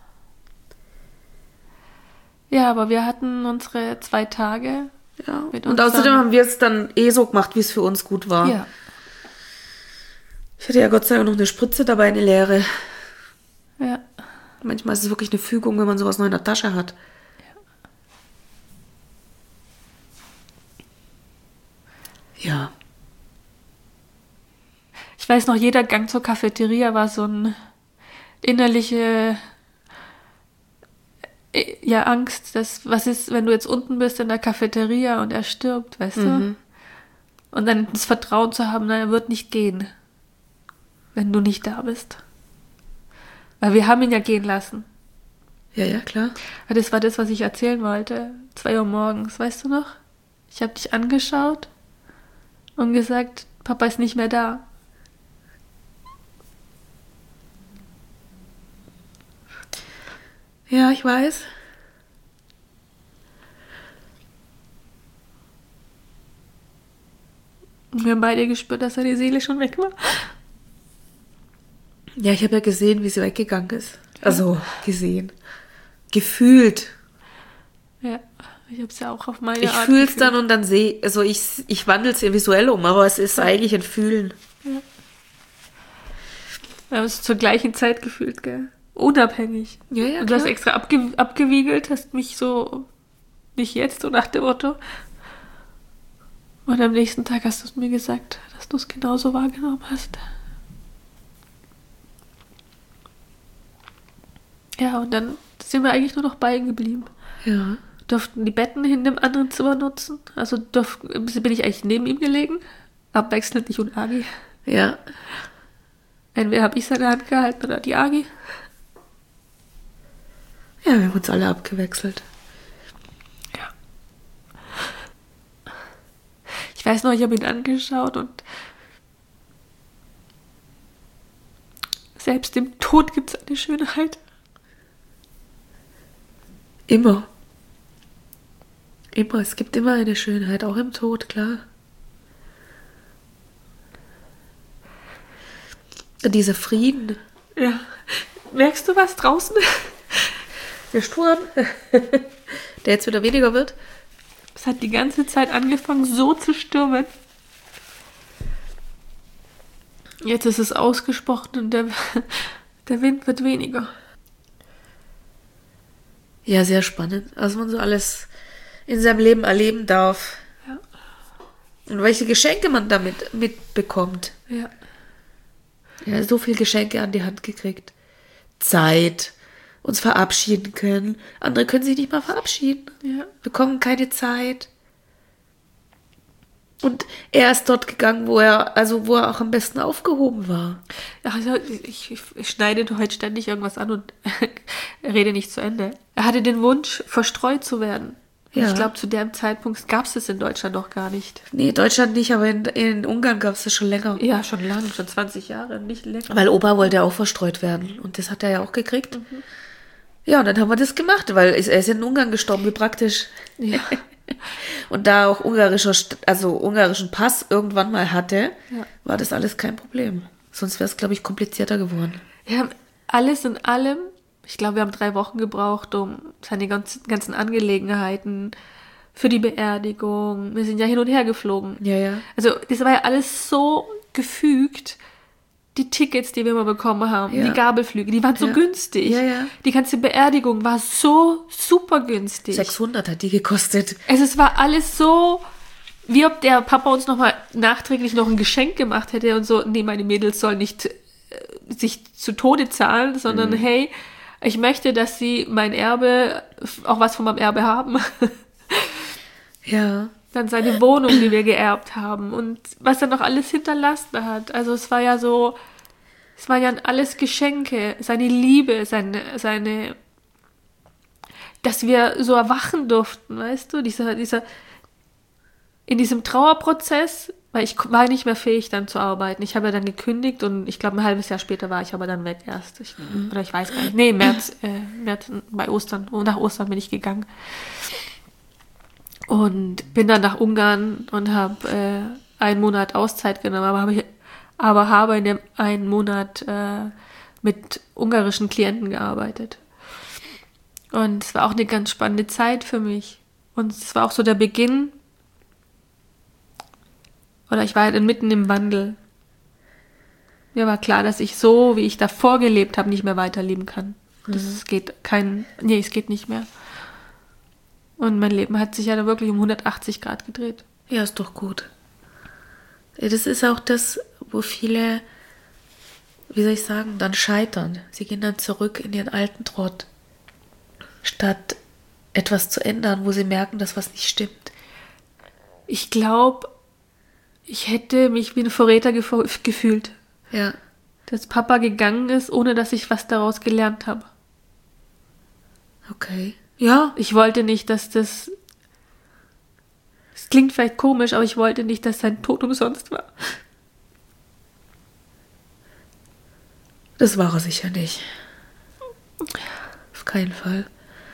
Ja, aber wir hatten unsere zwei Tage. Ja. Mit Und uns außerdem dann- haben wir es dann eh so gemacht, wie es für uns gut war. Ja. Ich hatte ja Gott sei Dank noch eine Spritze dabei, eine leere. Ja. Manchmal ist es wirklich eine Fügung, wenn man sowas noch in der Tasche hat. Ja. Ich weiß noch, jeder Gang zur Cafeteria war so ein innerliche äh, ja, Angst, dass, was ist, wenn du jetzt unten bist in der Cafeteria und er stirbt, weißt Mhm. du? Und dann das Vertrauen zu haben, na, er wird nicht gehen, wenn du nicht da bist. Weil wir haben ihn ja gehen lassen. Ja, ja, klar. Aber das war das, was ich erzählen wollte. Zwei Uhr morgens, weißt du noch? Ich habe dich angeschaut und gesagt, Papa ist nicht mehr da. Ja, ich weiß. Und wir haben beide gespürt, dass seine Seele schon weg war. Ja, ich habe ja gesehen, wie sie weggegangen ist. Also, gesehen. Gefühlt. Ja, ich habe es ja auch auf meine Ich Art fühle es gefühlt. dann und dann sehe, also ich, ich wandle es ja visuell um, aber es ist eigentlich ein Fühlen. Wir haben es zur gleichen Zeit gefühlt, gell? Unabhängig. Ja, ja, Und du hast klar. extra abge abgewiegelt, hast mich so, nicht jetzt, so nach dem Motto. Und am nächsten Tag hast du es mir gesagt, dass du es genauso wahrgenommen hast. Ja, und dann sind wir eigentlich nur noch bei ihm geblieben. Ja. Durften die Betten in dem anderen Zimmer nutzen. Also durf, bin ich eigentlich neben ihm gelegen. Abwechselnd ich und Agi. Ja. Entweder habe ich seine Hand gehalten oder die Agi. Ja, wir haben uns alle abgewechselt. Ja. Ich weiß noch, ich habe ihn angeschaut und selbst im Tod gibt es eine Schönheit. Immer. Immer. Es gibt immer eine Schönheit, auch im Tod, klar. Dieser Frieden. Ja. Merkst du was draußen? Der Sturm, der jetzt wieder weniger wird. Es hat die ganze Zeit angefangen, so zu stürmen. Jetzt ist es ausgesprochen und der, der Wind wird weniger. Ja, sehr spannend, was man so alles in seinem Leben erleben darf. Ja. Und welche Geschenke man damit mitbekommt. Ja. Ja, so viele Geschenke an die Hand gekriegt. Zeit, uns verabschieden können. Andere können sich nicht mal verabschieden. Ja. Bekommen keine Zeit. Und er ist dort gegangen, wo er, also wo er auch am besten aufgehoben war. Also ich, ich, ich schneide heute ständig irgendwas an und rede nicht zu Ende. Er hatte den Wunsch, verstreut zu werden. Ja. Ich glaube, zu dem Zeitpunkt gab es das in Deutschland noch gar nicht. Nee, Deutschland nicht, aber in, in Ungarn gab es das schon länger. Ja, schon lange, schon zwanzig Jahre, nicht länger. Weil Opa wollte auch verstreut werden. Und das hat er ja auch gekriegt. Mhm. Ja, und dann haben wir das gemacht, weil er ist in Ungarn gestorben, wie praktisch. Ja. Und da auch ungarischer, also ungarischen Pass irgendwann mal hatte, Ja. war das alles kein Problem. Sonst wäre es, glaube ich, komplizierter geworden. Wir haben alles in allem, ich glaube, wir haben drei Wochen gebraucht, um seine ganzen, ganzen Angelegenheiten für die Beerdigung. Wir sind ja hin und her geflogen. Ja, ja. Also das war ja alles so gefügt. Die Tickets, die wir immer bekommen haben, Ja. die Gabelflüge, die waren so Ja. günstig. Ja, ja. Die ganze Beerdigung war so super günstig. sechshundert hat die gekostet. Also es war alles so, wie ob der Papa uns nochmal nachträglich noch ein Geschenk gemacht hätte und so, nee, meine Mädels sollen nicht äh, sich zu Tode zahlen, sondern Mhm. hey, ich möchte, dass sie mein Erbe, auch was von meinem Erbe haben. Ja. Dann seine Wohnung, die wir geerbt haben und was er noch alles hinterlassen hat. Also es war ja so, es waren ja alles Geschenke, seine Liebe, seine, seine, dass wir so erwachen durften, weißt du, dieser, dieser, in diesem Trauerprozess, weil ich war nicht mehr fähig, dann zu arbeiten. Ich habe ja dann gekündigt und ich glaube, ein halbes Jahr später war ich aber dann weg erst. Ich, oder ich weiß gar nicht. Nee, März, äh, März bei Ostern, nach Ostern bin ich gegangen. Und bin dann nach Ungarn und habe äh, einen Monat Auszeit genommen, aber habe, ich, aber habe in dem einen Monat äh, mit ungarischen Klienten gearbeitet. Und es war auch eine ganz spannende Zeit für mich. Und es war auch so der Beginn, oder ich war halt mitten im Wandel. Mir war klar, dass ich so, wie ich davor gelebt habe, nicht mehr weiterleben kann. Das Mhm. geht kein, nee, es geht nicht mehr. Und mein Leben hat sich ja da wirklich um hundertachtzig Grad gedreht. Ja, ist doch gut. Ja, das ist auch das, wo viele, wie soll ich sagen, dann scheitern. Sie gehen dann zurück in ihren alten Trott, statt etwas zu ändern, wo sie merken, dass was nicht stimmt. Ich glaube, ich hätte mich wie ein Verräter gef- gefühlt, Ja. dass Papa gegangen ist, ohne dass ich was daraus gelernt habe. Okay. Ja. Ich wollte nicht, dass das... Es klingt vielleicht komisch, aber ich wollte nicht, dass sein Tod umsonst war. Das war er sicher nicht. Auf keinen Fall.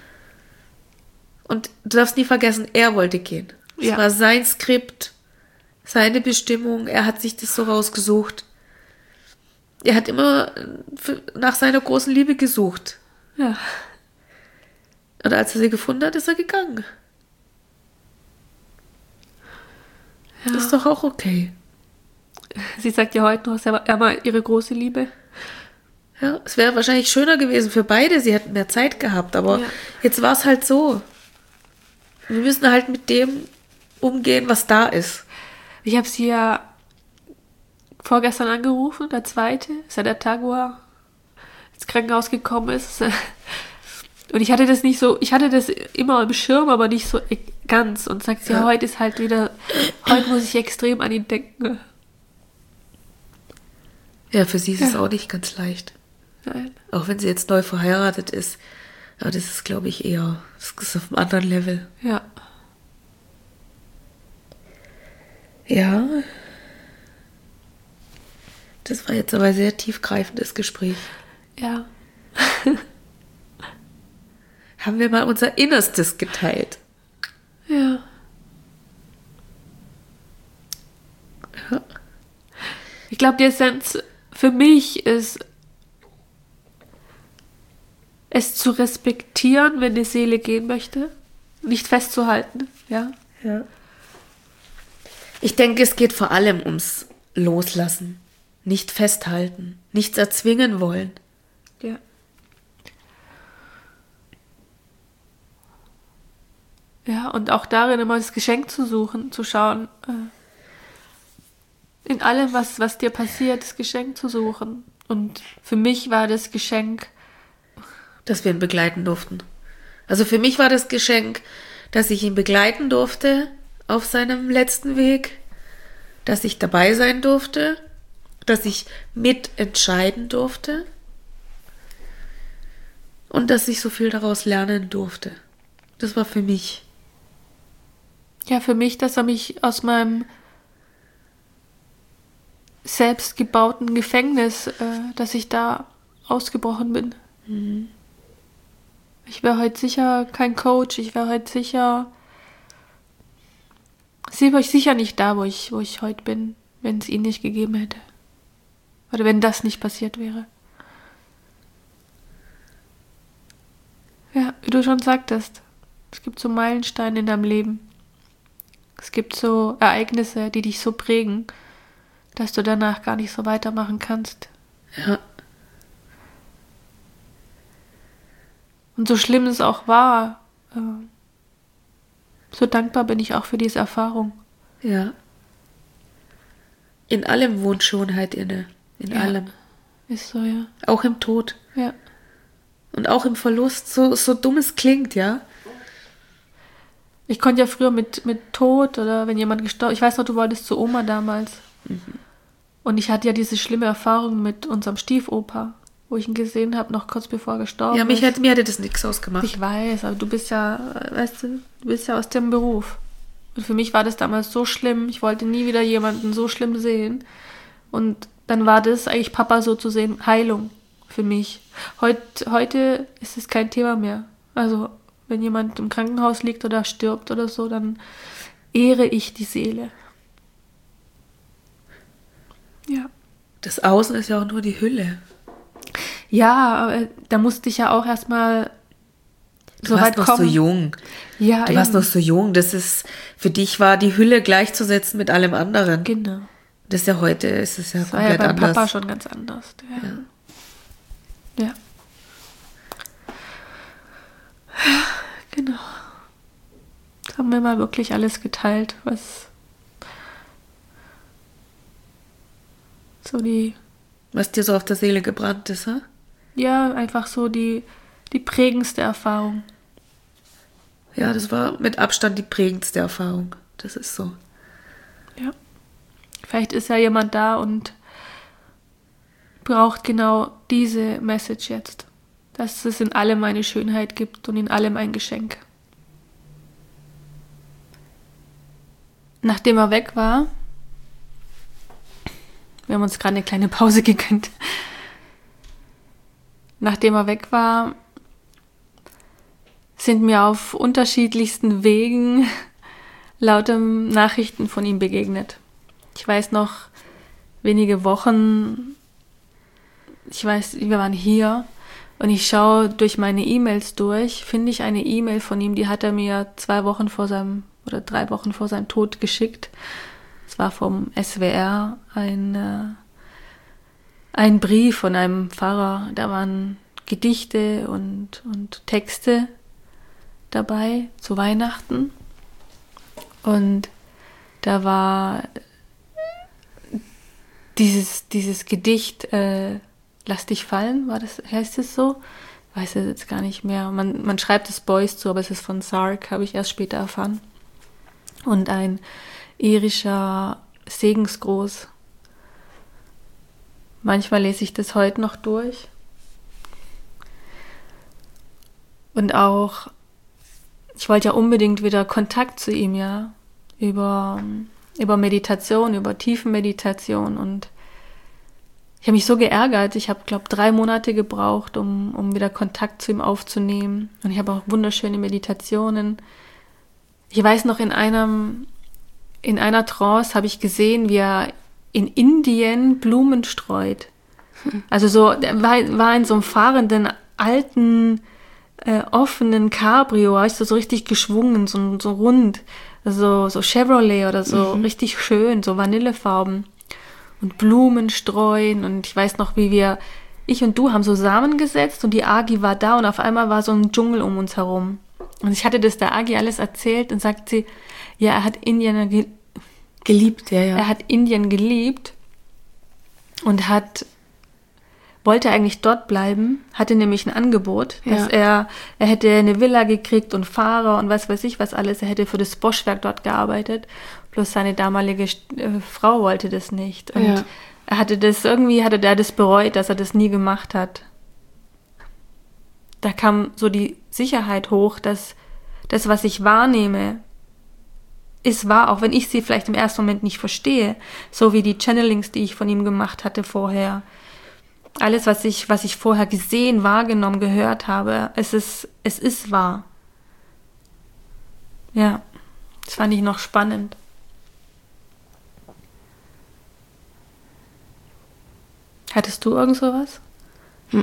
Und du darfst nie vergessen, er wollte gehen. Es Ja. war sein Skript, seine Bestimmung, er hat sich das so rausgesucht. Er hat immer für, nach seiner großen Liebe gesucht. Ja. Und als er sie gefunden hat, ist er gegangen. Ja. Ist doch auch okay. Sie sagt ja heute noch, er war, er war ihre große Liebe. Ja, es wäre wahrscheinlich schöner gewesen für beide, sie hätten mehr Zeit gehabt, aber Ja. jetzt war es halt so. Wir müssen halt mit dem umgehen, was da ist. Ich habe sie ja vorgestern angerufen, der zweite, ist ja der Tag, wo er ins Krankenhaus gekommen ist. Und ich hatte das nicht so, ich hatte das immer im Schirm, aber nicht so ganz. Und sagt sie, ja, heute ist halt wieder, heute muss ich extrem an ihn denken. Ja, für sie ist Ja. es auch nicht ganz leicht. Nein. Auch wenn sie jetzt neu verheiratet ist. Aber das ist, glaube ich, eher, das ist auf einem anderen Level. Ja. Ja. Das war jetzt aber ein sehr tiefgreifendes Gespräch. Ja. Haben wir mal unser Innerstes geteilt. Ja. Ja. Ich glaube, die Essenz für mich ist, es zu respektieren, wenn die Seele gehen möchte, nicht festzuhalten, ja. Ja. Ich denke, es geht vor allem ums Loslassen, nicht festhalten, nichts erzwingen wollen. Ja. Ja, und auch darin immer das Geschenk zu suchen, zu schauen, äh, in allem, was, was dir passiert, das Geschenk zu suchen. Und für mich war das Geschenk, Dass wir ihn begleiten durften. Also für mich war das Geschenk, dass ich ihn begleiten durfte auf seinem letzten Weg, dass ich dabei sein durfte, dass ich mitentscheiden durfte und dass ich so viel daraus lernen durfte. Das war für mich. ja, für mich, dass er mich aus meinem selbstgebauten Gefängnis, äh, dass ich da ausgebrochen bin. Mhm. Ich wäre heute sicher kein Coach, ich wäre heute sicher, sie wäre ich sicher nicht da, wo ich, wo ich heute bin, wenn es ihn nicht gegeben hätte. Oder wenn das nicht passiert wäre. Ja, wie du schon sagtest, es gibt so Meilensteine in deinem Leben. Es gibt so Ereignisse, die dich so prägen, dass du danach gar nicht so weitermachen kannst. Ja. Und so schlimm es auch war, äh, so dankbar bin ich auch für diese Erfahrung. Ja. In allem wohnt Schönheit inne. In Ja. allem. Ist so, ja. Auch im Tod. Ja. Und auch im Verlust. So, so dumm es klingt, ja. Ich konnte ja früher mit, mit Tod oder wenn jemand gestorben, ich weiß noch, du wolltest zu Oma damals. Mhm. Und ich hatte ja diese schlimme Erfahrung mit unserem Stiefopa, wo ich ihn gesehen habe, noch kurz bevor er gestorben Ja, mich ist. hätte, mir hätte das nichts ausgemacht. Ich weiß, aber du bist ja, weißt du, du bist ja aus dem Beruf. Und für mich war das damals so schlimm. Ich wollte nie wieder jemanden so schlimm sehen. Und dann war das eigentlich Papa so zu sehen, Heilung für mich. Heut, heute ist es kein Thema mehr. Also, wenn jemand im Krankenhaus liegt oder stirbt oder so, dann ehre ich die Seele. Ja. Das Außen ist ja auch nur die Hülle. Ja, aber da musste ich ja auch erstmal Du so warst weit noch kommen. so jung. Ja, Du warst eben. noch so jung. Das ist, für dich war die Hülle gleichzusetzen mit allem anderen. Genau. Das ist ja heute, ist es ja Das war ja komplett beim anders. Papa schon ganz anders. Ja. Ja. Ja. Genau. Jetzt haben wir mal wirklich alles geteilt, was so die, Was dir so auf der Seele gebrannt ist, ha? ja, einfach so die, die prägendste Erfahrung. Ja, das war mit Abstand die prägendste Erfahrung. Das ist so. Ja. Vielleicht ist ja jemand da und braucht genau diese Message jetzt. Dass es in allem eine Schönheit gibt und in allem ein Geschenk. Nachdem er weg war, wir haben uns gerade eine kleine Pause gegönnt. Nachdem er weg war, sind mir auf unterschiedlichsten Wegen lauter Nachrichten von ihm begegnet. Ich weiß noch, wenige Wochen, ich weiß, wir waren hier und ich schaue durch meine E-Mails durch, finde ich eine E-Mail von ihm, die hat er mir zwei Wochen vor seinem, oder drei Wochen vor seinem Tod geschickt. Es war vom S W R ein, äh, ein Brief von einem Pfarrer, da waren Gedichte und, und Texte dabei zu Weihnachten. Und da war dieses, dieses Gedicht, äh, Lass dich fallen, war das, heißt es so? Weiß es jetzt gar nicht mehr. Man, man schreibt es Boys zu, aber es ist von Sark, habe ich erst später erfahren. Und ein irischer Segensgruß. Manchmal lese ich das heute noch durch. Und auch, ich wollte ja unbedingt wieder Kontakt zu ihm, ja, über, über Meditation, über Tiefenmeditation. Und ich habe mich so geärgert. Ich habe, glaube ich, drei Monate gebraucht, um, um wieder Kontakt zu ihm aufzunehmen. Und ich habe auch wunderschöne Meditationen. Ich weiß noch, in einem, in einer Trance habe ich gesehen, wie er in Indien Blumen streut. Also so, er war, war in so einem fahrenden, alten, äh, offenen Cabrio, weißt du, so richtig geschwungen, so, so rund, so, so Chevrolet oder so, mhm. richtig schön, so Vanillefarben und Blumen streuen. Und ich weiß noch, wie wir, ich und du haben so Samen gesetzt und die Agi war da und auf einmal war so ein Dschungel um uns herum. Und ich hatte das der Agi alles erzählt und sagt sie, ja, er hat Indien ge- geliebt, ja, ja. Er hat Indien geliebt und hat wollte eigentlich dort bleiben, hatte nämlich ein Angebot, dass ja. er, er hätte eine Villa gekriegt und Fahrer und was weiß ich was alles. Er hätte für das Boschwerk dort gearbeitet, bloß seine damalige äh, Frau wollte das nicht. Und ja. er hatte das, irgendwie hatte der das bereut, dass er das nie gemacht hat. Da kam so die Sicherheit hoch, dass das, was ich wahrnehme, ist wahr, auch wenn ich sie vielleicht im ersten Moment nicht verstehe, so wie die Channelings, die ich von ihm gemacht hatte vorher. Alles, was ich, was ich vorher gesehen, wahrgenommen, gehört habe, es ist, es ist wahr. Ja, das fand ich noch spannend. Hattest du irgend sowas? Mm-mm.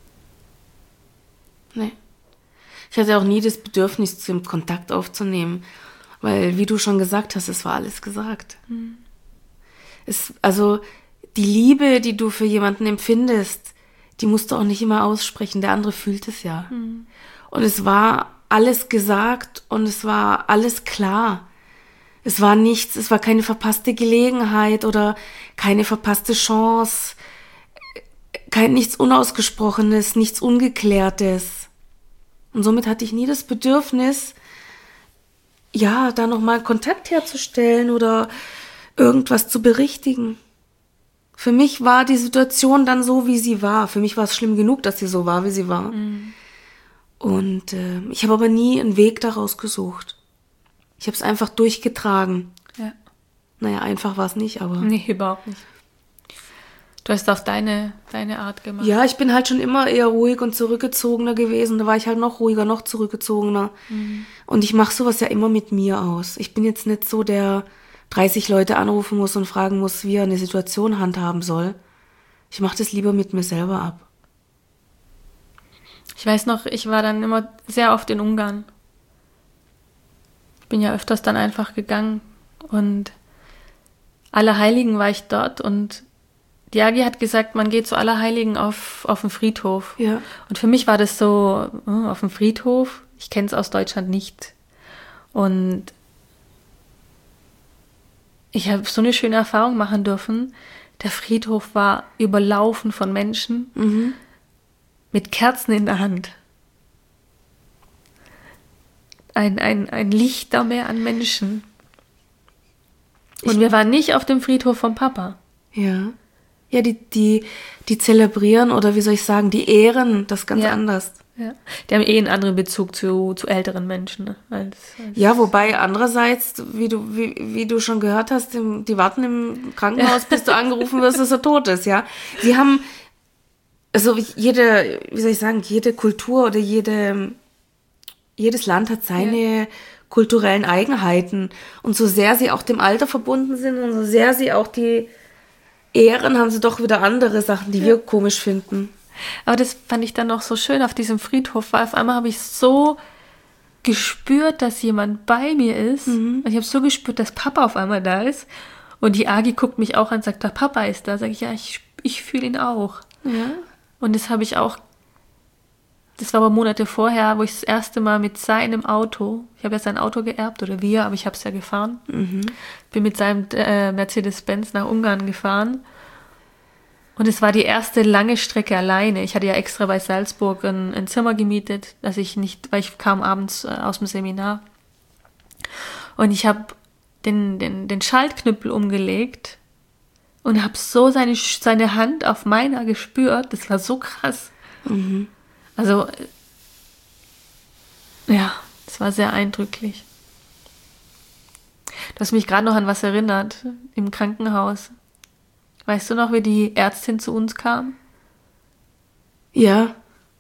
Nee. Ich hatte auch nie das Bedürfnis, zum Kontakt aufzunehmen, weil, wie du schon gesagt hast, es war alles gesagt. Mhm. Es, also, die Liebe, die du für jemanden empfindest, die musst du auch nicht immer aussprechen. Der andere fühlt es ja. Mhm. Und es war alles gesagt und es war alles klar. Es war nichts, es war keine verpasste Gelegenheit oder keine verpasste Chance, kein nichts Unausgesprochenes, nichts Ungeklärtes. Und somit hatte ich nie das Bedürfnis, ja, da nochmal Kontakt herzustellen oder irgendwas zu berichtigen. Für mich war die Situation dann so, wie sie war. Für mich war es schlimm genug, dass sie so war, wie sie war. Mhm. Und äh, ich habe aber nie einen Weg daraus gesucht. Ich habe es einfach durchgetragen. Ja. Naja, einfach war es nicht, aber... Nee, überhaupt nicht. Du hast auf deine, deine Art gemacht. Ja, ich bin halt schon immer eher ruhig und zurückgezogener gewesen. Da war ich halt noch ruhiger, noch zurückgezogener. Mhm. Und ich mache sowas ja immer mit mir aus. Ich bin jetzt nicht so der... dreißig Leute anrufen muss und fragen muss, wie er eine Situation handhaben soll. Ich mache das lieber mit mir selber ab. Ich weiß noch, ich war dann immer sehr oft in Ungarn. Ich bin ja öfters dann einfach gegangen und Allerheiligen war ich dort und die Agi hat gesagt, man geht zu Allerheiligen auf, auf den Friedhof. Ja. Und für mich war das so, auf dem Friedhof, ich kenne es aus Deutschland nicht. Und ich habe so eine schöne Erfahrung machen dürfen. Der Friedhof war überlaufen von Menschen mhm. mit Kerzen in der Hand. Ein, ein, ein Lichtermeer an Menschen. Und ich, wir waren nicht auf dem Friedhof vom Papa. Ja. Ja, die, die, die zelebrieren oder wie soll ich sagen, die ehren das ganz ja. anders. Ja. Die haben eh einen anderen Bezug zu, zu älteren Menschen. Ne? Als, als ja, wobei andererseits, wie du, wie, wie du schon gehört hast, im, die warten im Krankenhaus, bis du angerufen wirst, dass er tot ist, ja. Sie haben, also jede, wie soll ich sagen, jede Kultur oder jede, jedes Land hat seine ja. kulturellen Eigenheiten. Und so sehr sie auch dem Alter verbunden sind und so sehr sie auch die ehren, haben sie doch wieder andere Sachen, die ja. wir komisch finden. Aber das fand ich dann noch so schön auf diesem Friedhof, weil auf einmal habe ich so gespürt, dass jemand bei mir ist. Mhm. Und ich habe so gespürt, dass Papa auf einmal da ist. Und die Agi guckt mich auch an und sagt, der Papa ist da. Sag ich, ja, ich, ich fühle ihn auch. Ja. Und das habe ich auch, das war aber Monate vorher, wo ich das erste Mal mit seinem Auto, ich habe ja sein Auto geerbt, oder wir, aber ich habe es ja gefahren, Mhm. bin mit seinem äh, Mercedes-Benz nach Ungarn gefahren. Und es war die erste lange Strecke alleine. Ich hatte ja extra bei Salzburg ein, ein Zimmer gemietet, dass ich nicht, weil ich kam abends äh, aus dem Seminar. Und ich habe den, den, den Schaltknüppel umgelegt und habe so seine, seine Hand auf meiner gespürt. Das war so krass. Mhm. Also, ja, das war sehr eindrücklich. Du hast mich gerade noch an was erinnert, im Krankenhaus. Weißt du noch, wie die Ärztin zu uns kam? Ja.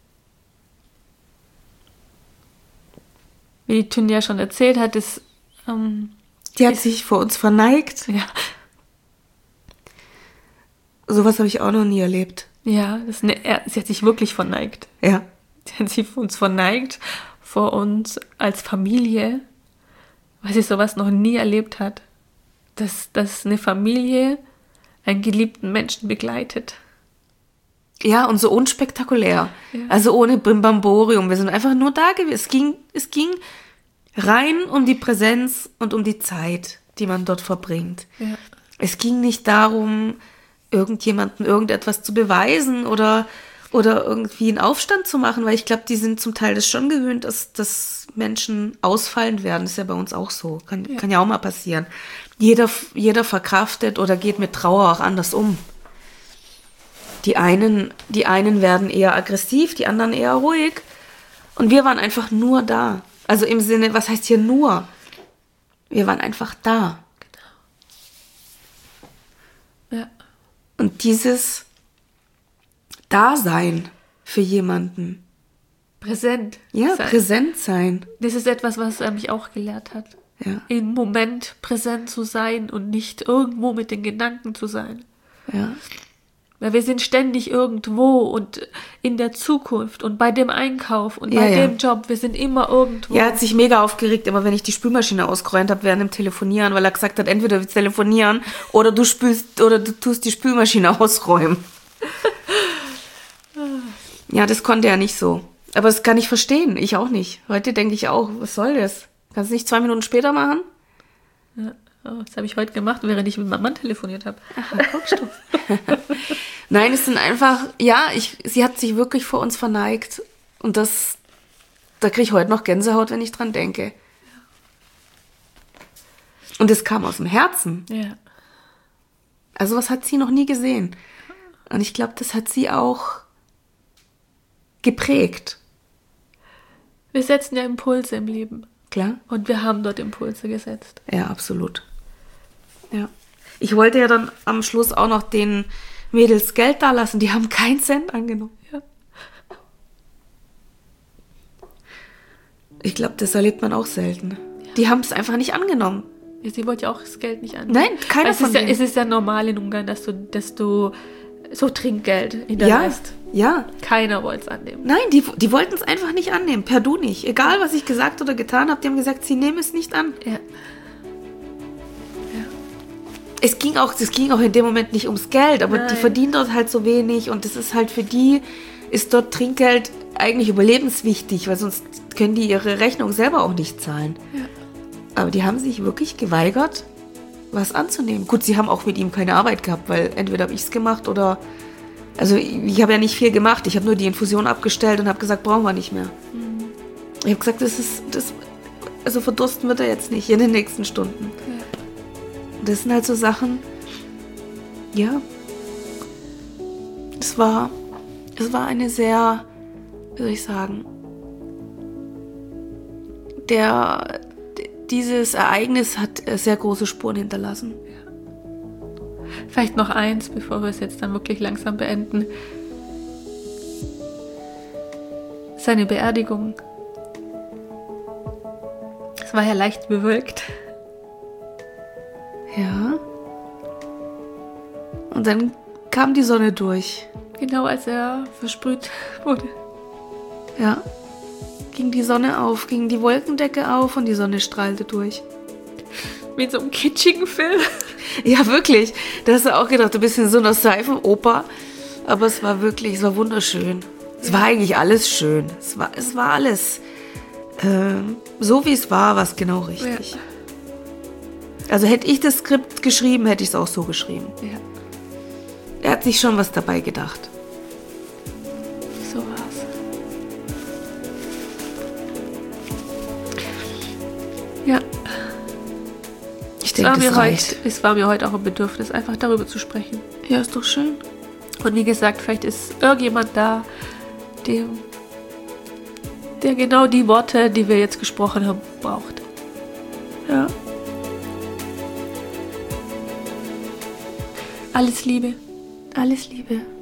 Wie die Tünja schon erzählt hat, ist, ähm, Die hat sich vor uns verneigt. ja, Sowas habe ich auch noch nie erlebt. ja, das ist eine, er- sie hat sich wirklich verneigt. Ja. Sie hat sich vor uns verneigt, vor uns als Familie, weil sie sowas noch nie erlebt hat. Dass, dass eine Familie einen geliebten Menschen begleitet. Ja, und so unspektakulär. Ja. Also ohne Brimbamborium. Wir sind einfach nur da gewesen. Es ging, es ging rein um die Präsenz und um die Zeit, die man dort verbringt. Ja. Es ging nicht darum, irgendjemandem irgendetwas zu beweisen oder, oder irgendwie einen Aufstand zu machen, weil ich glaube, die sind zum Teil das schon gewöhnt, dass, dass Menschen ausfallend werden. Das ist ja bei uns auch so. Kann ja, kann ja auch mal passieren. Jeder, jeder verkraftet oder geht mit Trauer auch anders um. Die einen, die einen werden eher aggressiv, die anderen eher ruhig. Und wir waren einfach nur da. Also im Sinne, was heißt hier nur? Wir waren einfach da. Ja. Und dieses Dasein für jemanden, Präsent. ja, sein. präsent sein, Das ist etwas, was er mich auch gelehrt hat. ja, Im Moment präsent zu sein und nicht irgendwo mit den Gedanken zu sein. ja, Weil wir sind ständig irgendwo und in der Zukunft und bei dem Einkauf und Ja, bei ja. dem Job. Wir sind immer irgendwo. Er hat sich mega aufgeregt, aber wenn ich die Spülmaschine ausgeräumt habe während dem Telefonieren, weil er gesagt hat, entweder wir telefonieren oder du spülst oder du tust die Spülmaschine ausräumen. Ja, das konnte er nicht so. Aber das kann ich verstehen, ich auch nicht. Heute denke ich auch, was soll das? Kannst du nicht zwei Minuten später machen? Ja. Oh, das habe ich heute gemacht, während ich mit meinem Mann telefoniert habe. Aha, guckst du. Nein, es sind einfach, ja, ich, sie hat sich wirklich vor uns verneigt. Und das, da kriege ich heute noch Gänsehaut, wenn ich dran denke. Und es kam aus dem Herzen. Ja. Also was hat sie noch nie gesehen. Und ich glaube, das hat sie auch geprägt. Wir setzen ja Impulse im Leben. Klar? Und wir haben dort Impulse gesetzt. Ja, absolut. Ja. Ich wollte ja dann am Schluss auch noch den Mädels Geld da lassen. Die haben keinen Cent angenommen. Ja. Ich glaube, das erlebt man auch selten. Die haben es einfach nicht angenommen. Ja, sie wollte ja auch das Geld nicht annehmen. Nein, keiner es von ist ja, denen. Es ist ja normal in Ungarn, dass du, dass du so Trinkgeld hinterlässt. Ja, ja. Keiner wollte es annehmen. Nein, die, die wollten es einfach nicht annehmen. Per Du nicht. Egal, was ich gesagt oder getan habe, die haben gesagt, sie nehmen es nicht an. Ja. Es ging auch, es ging auch in dem Moment nicht ums Geld, aber Nein. die verdienen dort halt so wenig und das ist halt für die, ist dort Trinkgeld eigentlich überlebenswichtig, weil sonst können die ihre Rechnung selber auch nicht zahlen. Ja. Aber die haben sich wirklich geweigert, was anzunehmen. Gut, sie haben auch mit ihm keine Arbeit gehabt, weil entweder habe ich es gemacht oder, also ich habe ja nicht viel gemacht, ich habe nur die Infusion abgestellt und habe gesagt, brauchen wir nicht mehr. Mhm. Ich habe gesagt, das ist, das, also verdursten wird er jetzt nicht in den nächsten Stunden. Ja. Das sind halt so Sachen, ja, es war, es war eine sehr, wie soll ich sagen, der, dieses Ereignis hat sehr große Spuren hinterlassen. Vielleicht noch eins, bevor wir es jetzt dann wirklich langsam beenden. Seine Beerdigung. Es war ja leicht bewölkt. Ja. Und dann kam die Sonne durch. Genau als er versprüht wurde. Ja. Ging die Sonne auf, ging die Wolkendecke auf und die Sonne strahlte durch. Wie in so einem kitschigen Film. Ja, wirklich. Da hast du auch gedacht, du bist in so einer Seifenoper. Aber es war wirklich, es war wunderschön. Es war eigentlich alles schön. Es war, es war alles äh, so, wie es war, war es genau richtig. Ja. Also hätte ich das Skript geschrieben, hätte ich es auch so geschrieben. Ja. Er hat sich schon was dabei gedacht. So war's. Ja. Ich Es denke, war, mir das reicht. heute, es war mir heute auch ein Bedürfnis, einfach darüber zu sprechen. Ja, ist doch schön. Und wie gesagt, vielleicht ist irgendjemand da, dem, der genau die Worte, die wir jetzt gesprochen haben, braucht. Ja. Alles Liebe. Alles Liebe.